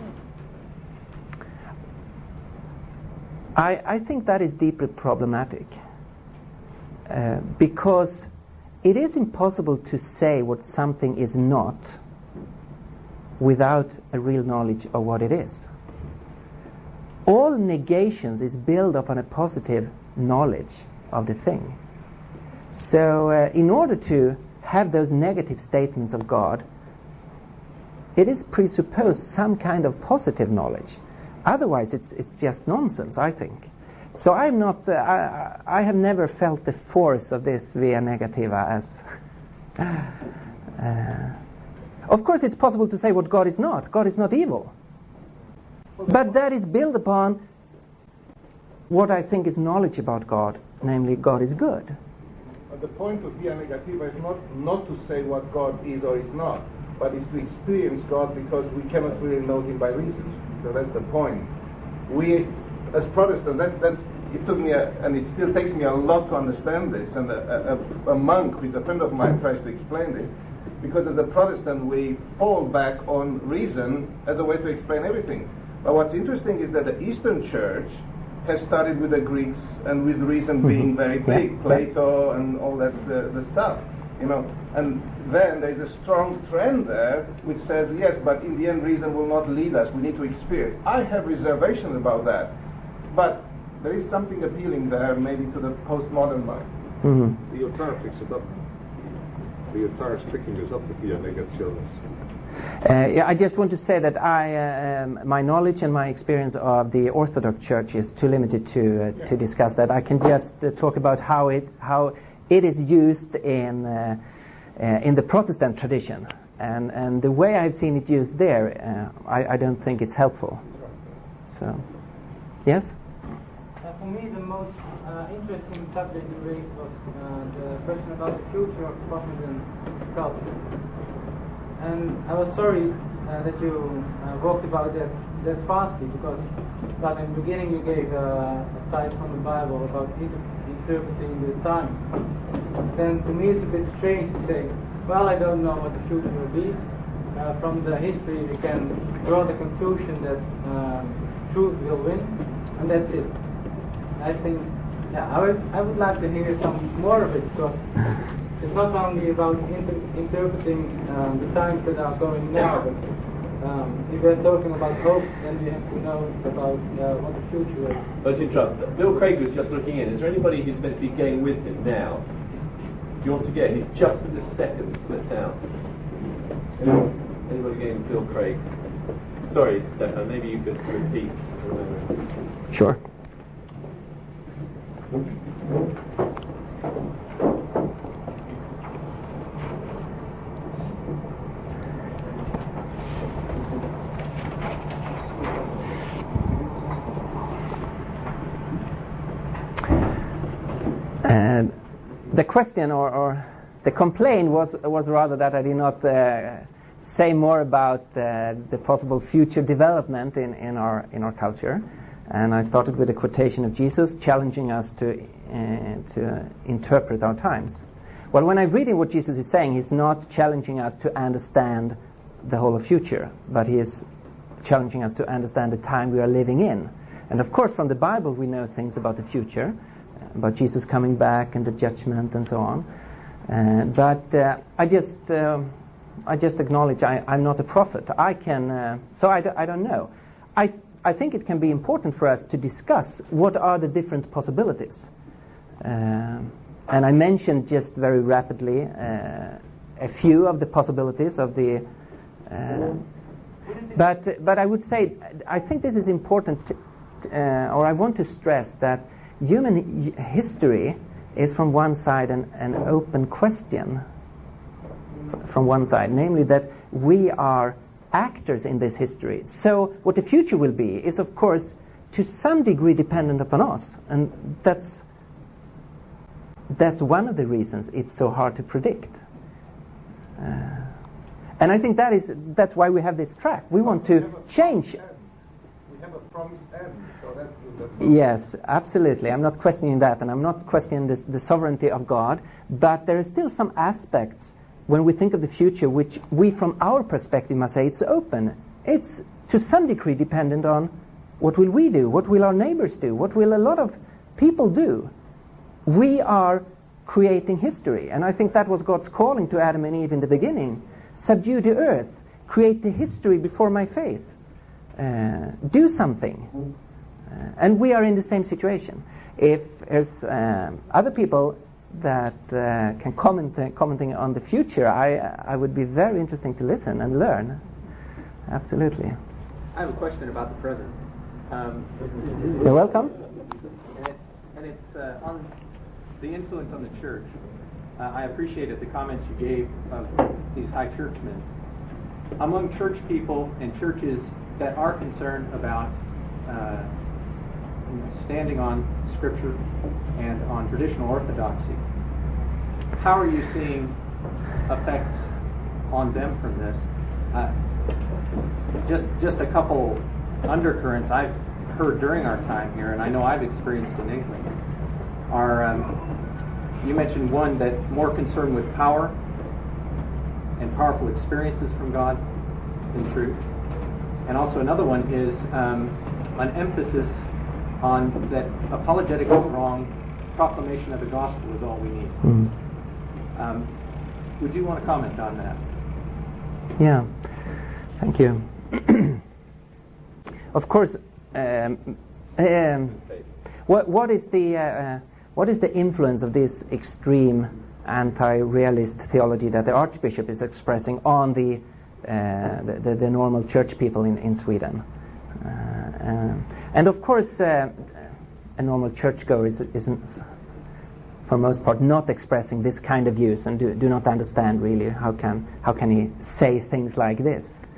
I, I think that is deeply problematic, uh, because it is impossible to say what something is not without a real knowledge of what it is. All negations is built upon a positive knowledge of the thing. So uh, in order to have those negative statements of God, it is presupposed some kind of positive knowledge. Otherwise it's it's just nonsense, I think. So I'm not, uh, I, I have never felt the force of this via negativa as uh, of course it's possible to say what God is not. God is not evil. But that is built upon what I think is knowledge about God, namely God is good. But the point of via negativa is not, not to say what God is or is not, but is to experience God because we cannot really know Him by reason. So that's the point. We, as Protestants, that, that's, it took me, a, and it still takes me a lot to understand this, and a, a, a monk who is a friend of mine tries to explain this, because as a Protestant we fall back on reason as a way to explain everything. But what's interesting is that the Eastern Church has started with the Greeks and with reason mm-hmm. being very big, yeah. Plato and all that uh, the stuff, you know. And then there's a strong trend there which says, yes, but in the end reason will not lead us, we need to experience. I have reservations about that, but there is something appealing there maybe to the postmodern mind. Mm-hmm. The Yotar picks it up. The Yotar is picking this up with the negationist. Uh, yeah, I just want to say that I, uh, um, my knowledge and my experience of the Orthodox Church is too limited to uh, yeah. to discuss that. I can just uh, talk about how it how it is used in uh, uh, in the Protestant tradition, and and the way I've seen it used there, uh, I, I don't think it's helpful. So, yes. Uh, for me, the most uh, interesting subject you raised was uh, the question about the future of postmodern culture. And I was sorry uh, that you uh, walked about that that fastly, because but in the beginning you gave uh, a side from the Bible about inter- interpreting the times. Then to me it's a bit strange to say, well, I don't know what the future will be. Uh, from the history we can draw the conclusion that um, truth will win, and that's it. I think, yeah, I would, I would like to hear some more of it, because it's not only about inter interpreting um, the times that are going now, but um, if we're talking about hope, then we have to know about uh, what the future is. Let's interrupt. Bill Craig was just looking in. Is there anybody who's meant to be getting with him now? Do you want to get? He's just at this second split down. Anyone? Anybody getting with Bill Craig? Sorry, Stefan, maybe you could repeat. Sure. And the question or, or the complaint was was rather that I did not uh, say more about uh, the possible future development in, in our in our culture, and I started with a quotation of Jesus challenging us to uh, to interpret our times. Well, when I'm reading what Jesus is saying, he's not challenging us to understand the whole of future, but he is challenging us to understand the time we are living in. And of course, from the Bible, we know things about the future, about Jesus coming back and the judgment and so on. Uh, but uh, I just uh, I just acknowledge I, I'm not a prophet. I can uh, so I, d I don't know. I I think it can be important for us to discuss what are the different possibilities. Uh, and I mentioned just very rapidly uh, a few of the possibilities of the. Uh, but but I would say I think this is important, to, uh, or I want to stress that human history is from one side an, an open question from one side, namely that we are actors in this history. So what the future will be is, of course, to some degree dependent upon us, and that's that's one of the reasons it's so hard to predict. Uh, and I think that is that's why we have this track. We want to change. We have a promised end, so that's, that's yes, absolutely. I'm not questioning that, and I'm not questioning the, the sovereignty of God, but there are still some aspects when we think of the future which we, from our perspective, must say it's open. It's to some degree dependent on what will we do, what will our neighbors do, what will a lot of people do. We are creating history, and I think that was God's calling to Adam and Eve in the beginning. Subdue the earth, create the history before my face. Uh, do something. Uh, and we are in the same situation. If there's um, other people that uh, can comment uh, commenting on the future, I I would be very interesting to listen and learn. Absolutely. I have a question about the present. Um, You're welcome. And it's, and it's uh, on the influence on the church. Uh, I appreciated the comments you gave of these high churchmen. Among church people and churches that are concerned about uh, standing on Scripture and on traditional orthodoxy, how are you seeing effects on them from this? Uh, just just a couple undercurrents I've heard during our time here, and I know I've experienced in England, are um, you mentioned one that's more concerned with power and powerful experiences from God in truth. And also another one is um, an emphasis on that apologetics is wrong, proclamation of the gospel is all we need. Mm-hmm. Um, would you want to comment on that? Yeah, thank you. Of course, um, um, what, what is the uh, what is the influence of this extreme anti-realist theology that the Archbishop is expressing on the Uh, the, the, the normal church people in, in Sweden? Uh, um, and of course, uh, a normal churchgoer is, isn't, for most part, not expressing this kind of views and do, do not understand really how can how can he say things like this.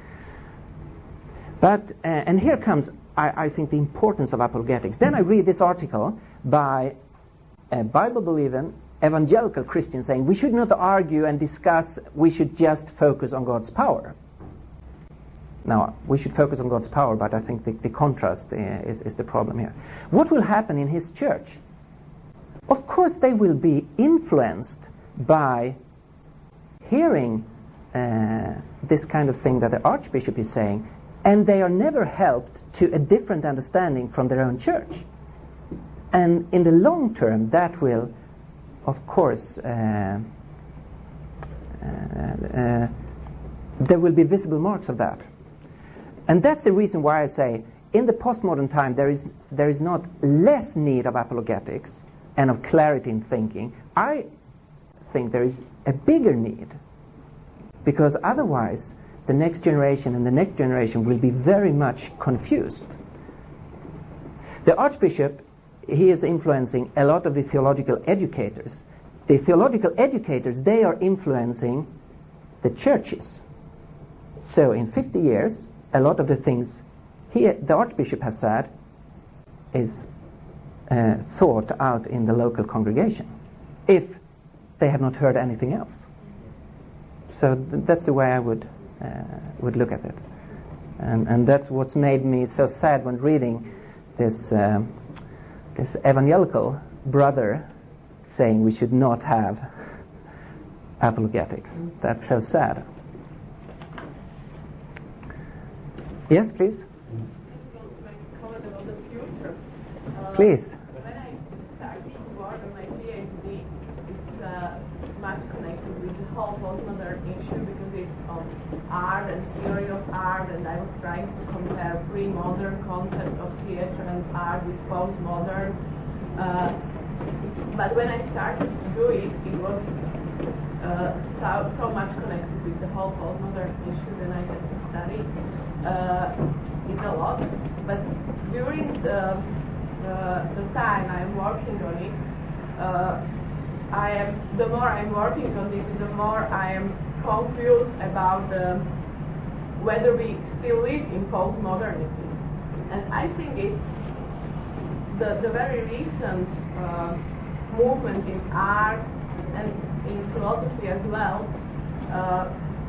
But uh, and here comes, I, I think, the importance of apologetics. Then I read this article by a Bible-believing evangelical Christian saying we should not argue and discuss, we should just focus on God's power. Now, we should focus on God's power, but I think the, the contrast uh, is, is the problem here. What will happen in his church? Of course they will be influenced by hearing uh, this kind of thing that the Archbishop is saying, And they are never helped to a different understanding from their own church. And in the long term, that will, of course, uh, uh, uh, there will be visible marks of that. And that's the reason why I say, in the postmodern time, there is there is not less need of apologetics and of clarity in thinking. I think there is a bigger need, because otherwise the next generation and the next generation will be very much confused. The Archbishop, he is influencing a lot of the theological educators. The theological educators, they are influencing the churches. So in fifty years, a lot of the things he, the Archbishop has said is uh, thought out in the local congregation, if they have not heard anything else. So th- that's the way I would uh, would look at it. And, and that's what's made me so sad when reading this uh, this evangelical brother saying we should not have apologetics. That's so sad. Yes, please. Please. When I started to work on my PhD, it's uh, much connected with the whole postmodern issue, because it's on art and theory of art, and I was trying to compare pre-modern concept of theater and art with postmodern. Uh, but when I started to do it, it was uh, so, so much connected with the whole postmodern issue that I had to study uh, it a lot. But during the Uh, the time I'm working on it, uh, I am the more I'm working on it, the more I am confused about uh, whether we still live in postmodernity. And I think it's the the very recent uh, movement in art and in philosophy as well uh,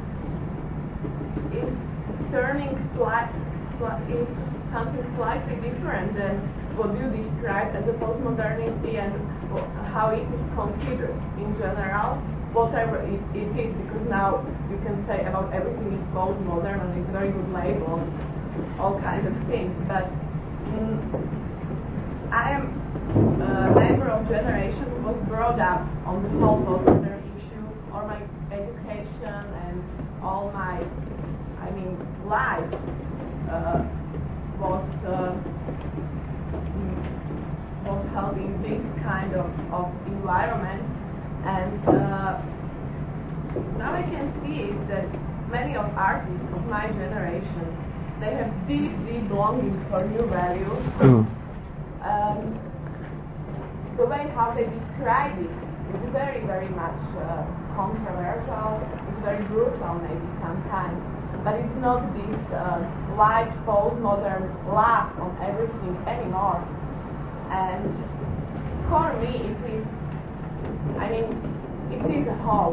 is turning slight, slight, into something slightly different than what you described as a postmodernity and how it is considered in general, whatever it, it is, because now you can say about everything is postmodern and it's a very good label, all kinds of things. But mm, I am a member of generation who was brought up on the whole postmodern issue. All my education and all my, I mean, life uh, was uh, was held in this kind of, of environment, and uh, now I can see is that many of artists of my generation, they have deep, deep longing for new values. Mm. Um, the way how they describe it is very, very much uh, controversial. It's very brutal, maybe sometimes, but it's not this uh, light postmodern laugh on everything anymore. And for me, it is, I mean, it is a hope.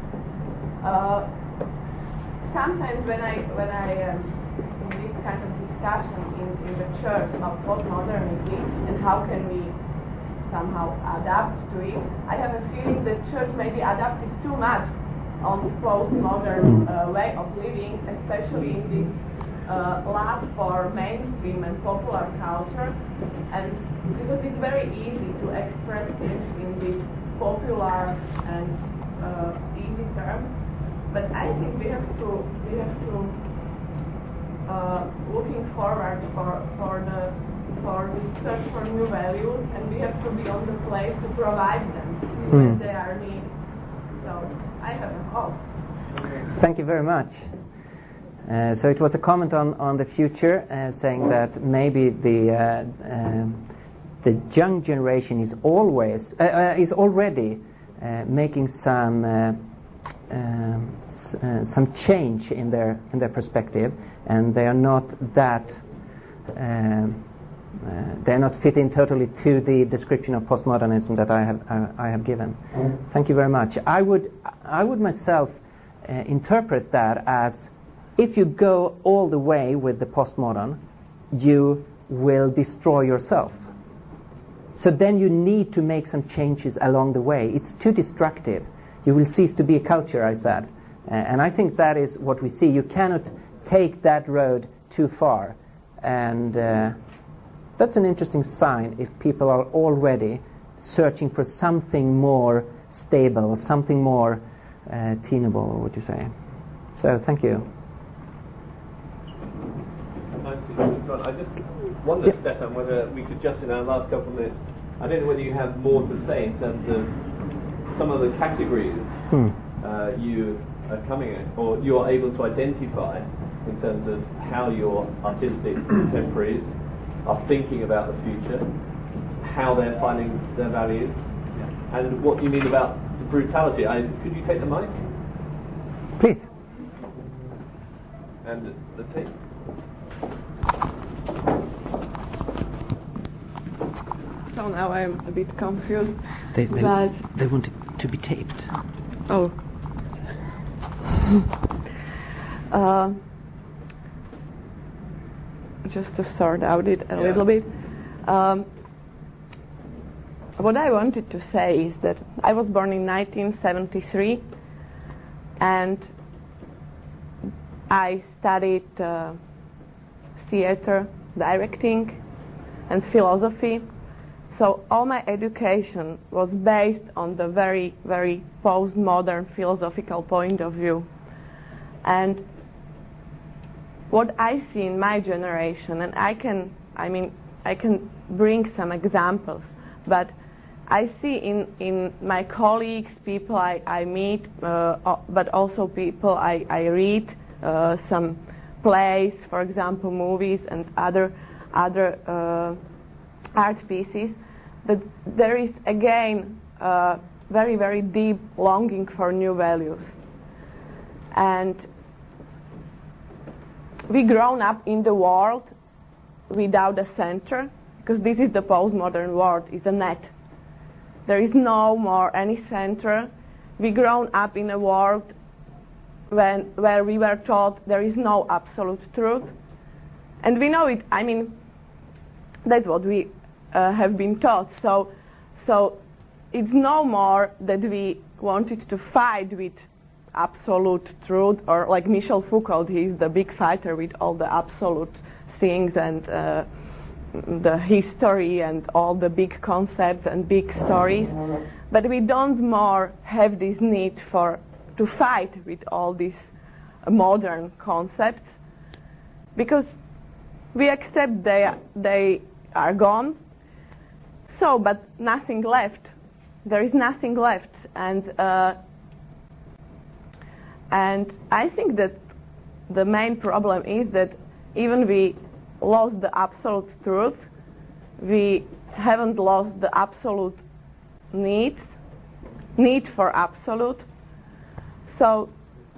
Uh, sometimes when I, when I, um, in this kind of discussion in, in the church about postmodernity and how can we somehow adapt to it, I have a feeling that church maybe adapted too much on the postmodern uh, way of living, especially in this uh, love for mainstream and popular culture, and because it's very easy to express it in these popular and uh, easy terms. But I think we have to we have to uh, looking forward for for the for the search for new values, and we have to be on the place to provide them mm. when they are needed. So I have a hope. Thank you very much. Uh, so it was a comment on, on the future, uh, saying that maybe the uh, um, the young generation is always uh, uh, is already uh, making some uh, um, s- uh, some change in their in their perspective, and they are not that um, uh, they are not fitting totally to the description of postmodernism that I have uh, I have given. Thank you very much. I would I would myself uh, interpret that as, if you go all the way with the postmodern, you will destroy yourself. So then you need to make some changes along the way. It's too destructive. You will cease to be a culture, I said. Uh, and I think that is what we see. You cannot take that road too far. And uh, that's an interesting sign if people are already searching for something more stable, something more uh, tenable, would you say. So, thank you. I just wonder, yeah. Stefan, whether we could just in our last couple of minutes, I don't know whether you have more to say in terms of some of the categories hmm. uh, you are coming at, or you are able to identify in terms of how your artistic contemporaries are thinking about the future, how they're finding their values, yeah. and what you mean about the brutality. I, could you take the mic? Please. And the tape. So now I'm a bit confused. They, they, but they want it to be taped. Oh. uh, just to sort out it a yeah. little bit. Um, what I wanted to say is that I was born in nineteen seventy-three, and I studied uh, theater, directing, and philosophy. So all my education was based on the very, very postmodern philosophical point of view. And what I see in my generation, and I can, I mean, I can bring some examples, but I see in, in my colleagues, people I, I meet, uh, but also people I, I read, uh, some plays, for example, movies and other, other uh, art pieces, that there is again uh, very, very deep longing for new values. And we grown up in the world without a center, because this is the postmodern world, is a net. There is no more any center. We grown up in a world when, where we were taught there is no absolute truth. And we know it, I mean, that's what we Uh, have been taught. So, so it's no more that we wanted to fight with absolute truth, or like Michel Foucault, he's the big fighter with all the absolute things and uh, the history and all the big concepts and big stories. But we don't more have this need for to fight with all these modern concepts, because we accept they they are gone. So, but nothing left. There is nothing left, and uh, and I think that the main problem is that even we lost the absolute truth, we haven't lost the absolute need, need for absolute. So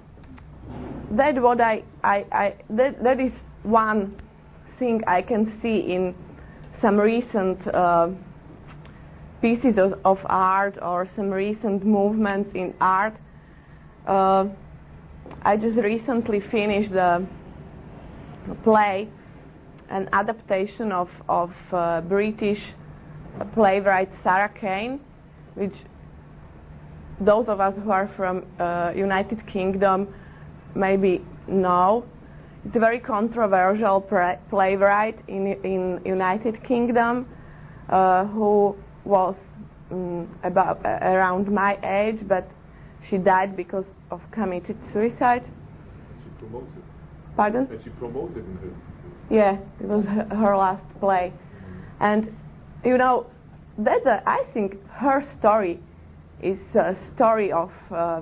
that what I, I, I that that is one thing I can see in some recent Uh, pieces of, of art or some recent movements in art. Uh, I just recently finished a play, an adaptation of, of uh, British playwright Sarah Kane, which those of us who are from uh, United Kingdom maybe know. It's a very controversial pra- playwright in, in United Kingdom uh, who was um, about uh, around my age, but she died because of committed suicide. She promotes it. Pardon? And she promotes it in her. Yeah, it was her, her last play. Mm-hmm. And you know, that's a, I think her story is a story of uh,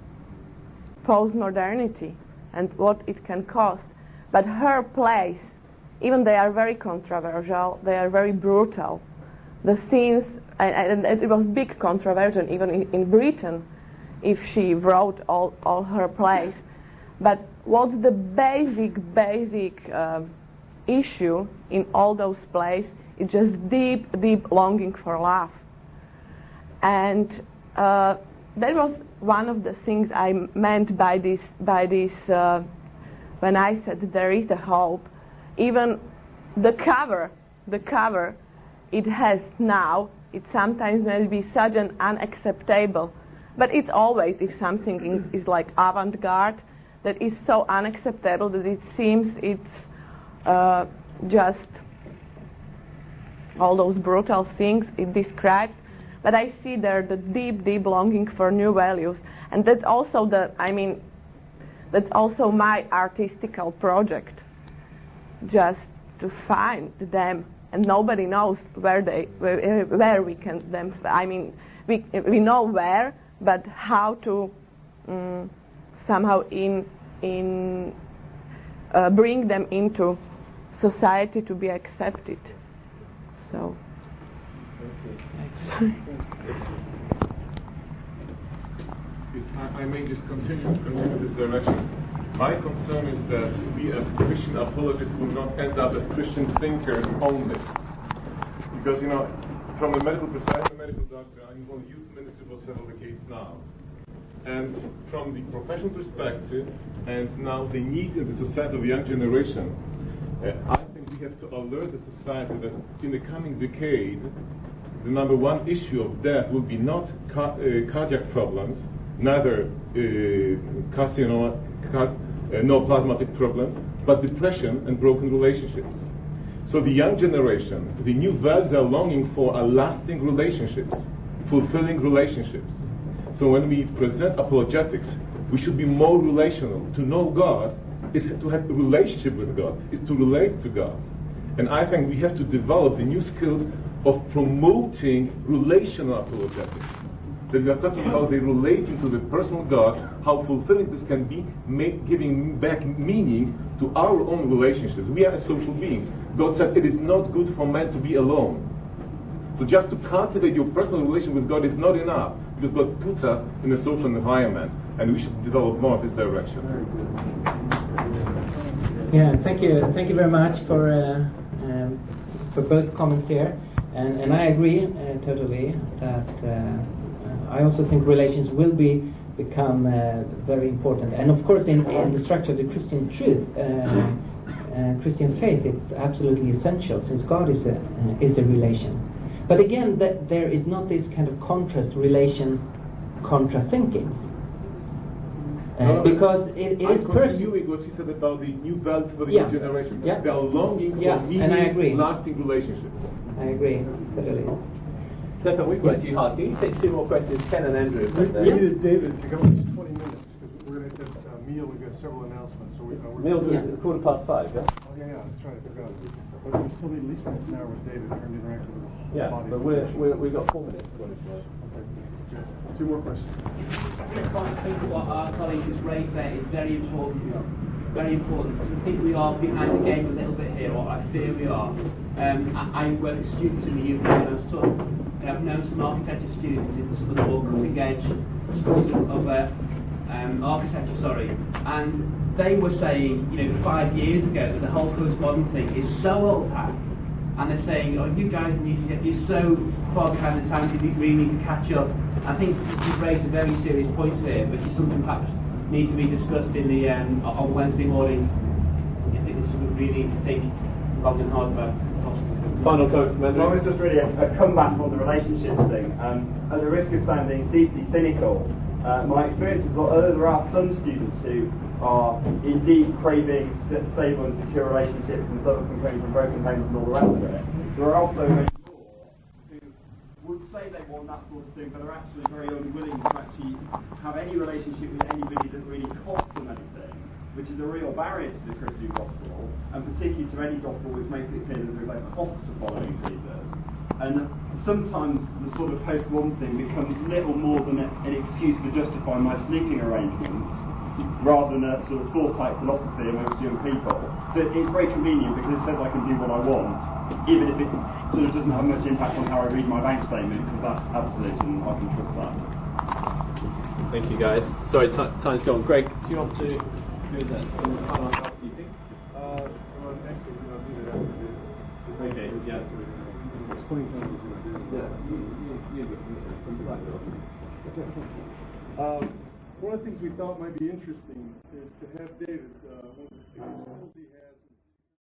postmodernity and what it can cost. But her plays, even they are very controversial, they are very brutal. The scenes, and, and it was big controversy even in, in Britain, if she wrote all, all her plays. But what's the basic, basic uh, issue in all those plays is just deep, deep longing for love. And uh, that was one of the things I meant by this, by this uh, when I said that there is a hope. Even the cover, the cover, it has now, it sometimes may be such an unacceptable, but it's always, if something is, is like avant-garde, that is so unacceptable that it seems it's uh, just all those brutal things it describes, but I see there the deep, deep longing for new values, and that's also the, I mean, that's also my artistical project, just to find them, and nobody knows where they, where, where we can them. I mean, we we know where, but how to um, somehow in in uh, bring them into society to be accepted. So. If I, I may just continue continue this direction. My concern is that we as Christian apologists will not end up as Christian thinkers only. Because, you know, from the medical perspective, I'm a medical doctor, I'm involved in youth ministry for several decades now. And from the professional perspective, and now the needs in the society of the young generation, uh, I think we have to alert the society that in the coming decade, the number one issue of death will be not ca- uh, cardiac problems, neither uh, carcinoma, car- uh, no plasmatic problems, but depression and broken relationships. So the young generation, the new values are longing for are lasting relationships, fulfilling relationships. So when we present apologetics, we should be more relational. To know God is to have a relationship with God, is to relate to God. And I think we have to develop the new skills of promoting relational apologetics. That we are talking about the relating to the personal God, how fulfilling this can be, make, giving back meaning to our own relationships. We are social beings. God said it is not good for man to be alone. So just to cultivate your personal relation with God is not enough, because God puts us in a social environment, and we should develop more in this direction. Yeah, thank you, thank you very much for uh, um, for both comments here, and and I agree uh, totally that. Uh, I also think relations will be become uh, very important, and of course, in, in the structure of the Christian truth, uh, uh, Christian faith, it's absolutely essential, since God is a uh, is a relation. But again, that there is not this kind of contrast relation, contra thinking, uh, no, because it, it I'm is personal. continuing what you said about the new values for the Yeah. new generation. Yeah. They are longing Yeah, for meaning, and I agree. lasting relationships. I agree, totally. Stefan, we've worked you hard. Can you take two more questions, Ken and Andrew? We, we needed David to come in twenty minutes because we're going to have a meal. We've got several announcements. So we, uh, we're Meal's yeah. at quarter past five, yeah? Oh, yeah, yeah, that's right. I forgot. But we still need at least an hour with David to interact with the Yeah, body. but we're, we're, we've got four minutes. Okay. Two more questions. I think what our colleague has raised there is very important. Very important, because I think we are behind the game a little bit here, or I fear we are. Um, I, I work with students in the U K, and I was taught, and I've known some architecture students in some of the more cutting edge schools of uh, um, architecture, sorry, and they were saying, you know, five years ago that the whole postmodern thing is so old hat, and they're saying, oh, you guys need to, you're so far behind the times, you really need to catch up. I think you've raised a very serious point here, which is something perhaps needs to be discussed in the um, on Wednesday morning. I think this would really need to think long and hard about. Final comment. Well, it's just really a, a comeback on the relationships thing. Um, at the risk of sounding deeply cynical, uh, my experience is that although there are some students who are indeed craving st- stable and secure relationships and suffer from coming from broken homes and all the rest of it, there are also many more who would say they want that sort of thing, but are actually very unwilling to actually have any relationship with anybody that really costs them anything, which is a real barrier to the Christian gospel, and particularly to any gospel which makes it clear that there is a cost to following Jesus. And sometimes the sort of post-modern thing becomes little more than a, an excuse to justify my sleeping arrangements, rather than a sort of foresight philosophy amongst young people. So it's very convenient because it says I can do what I want, even if it sort of doesn't have much impact on how I read my bank statement, because that's absolute and I can trust that. Thank you, guys. Sorry, t- time's gone. Greg, do you want to do that? Do you think? Uh, well, actually, we're going to do that after the... Okay, yeah. Explain things we're going to do. Yeah, you, you, you, you, um, one of the things we thought might be interesting is to have David, uh, one of the students, he has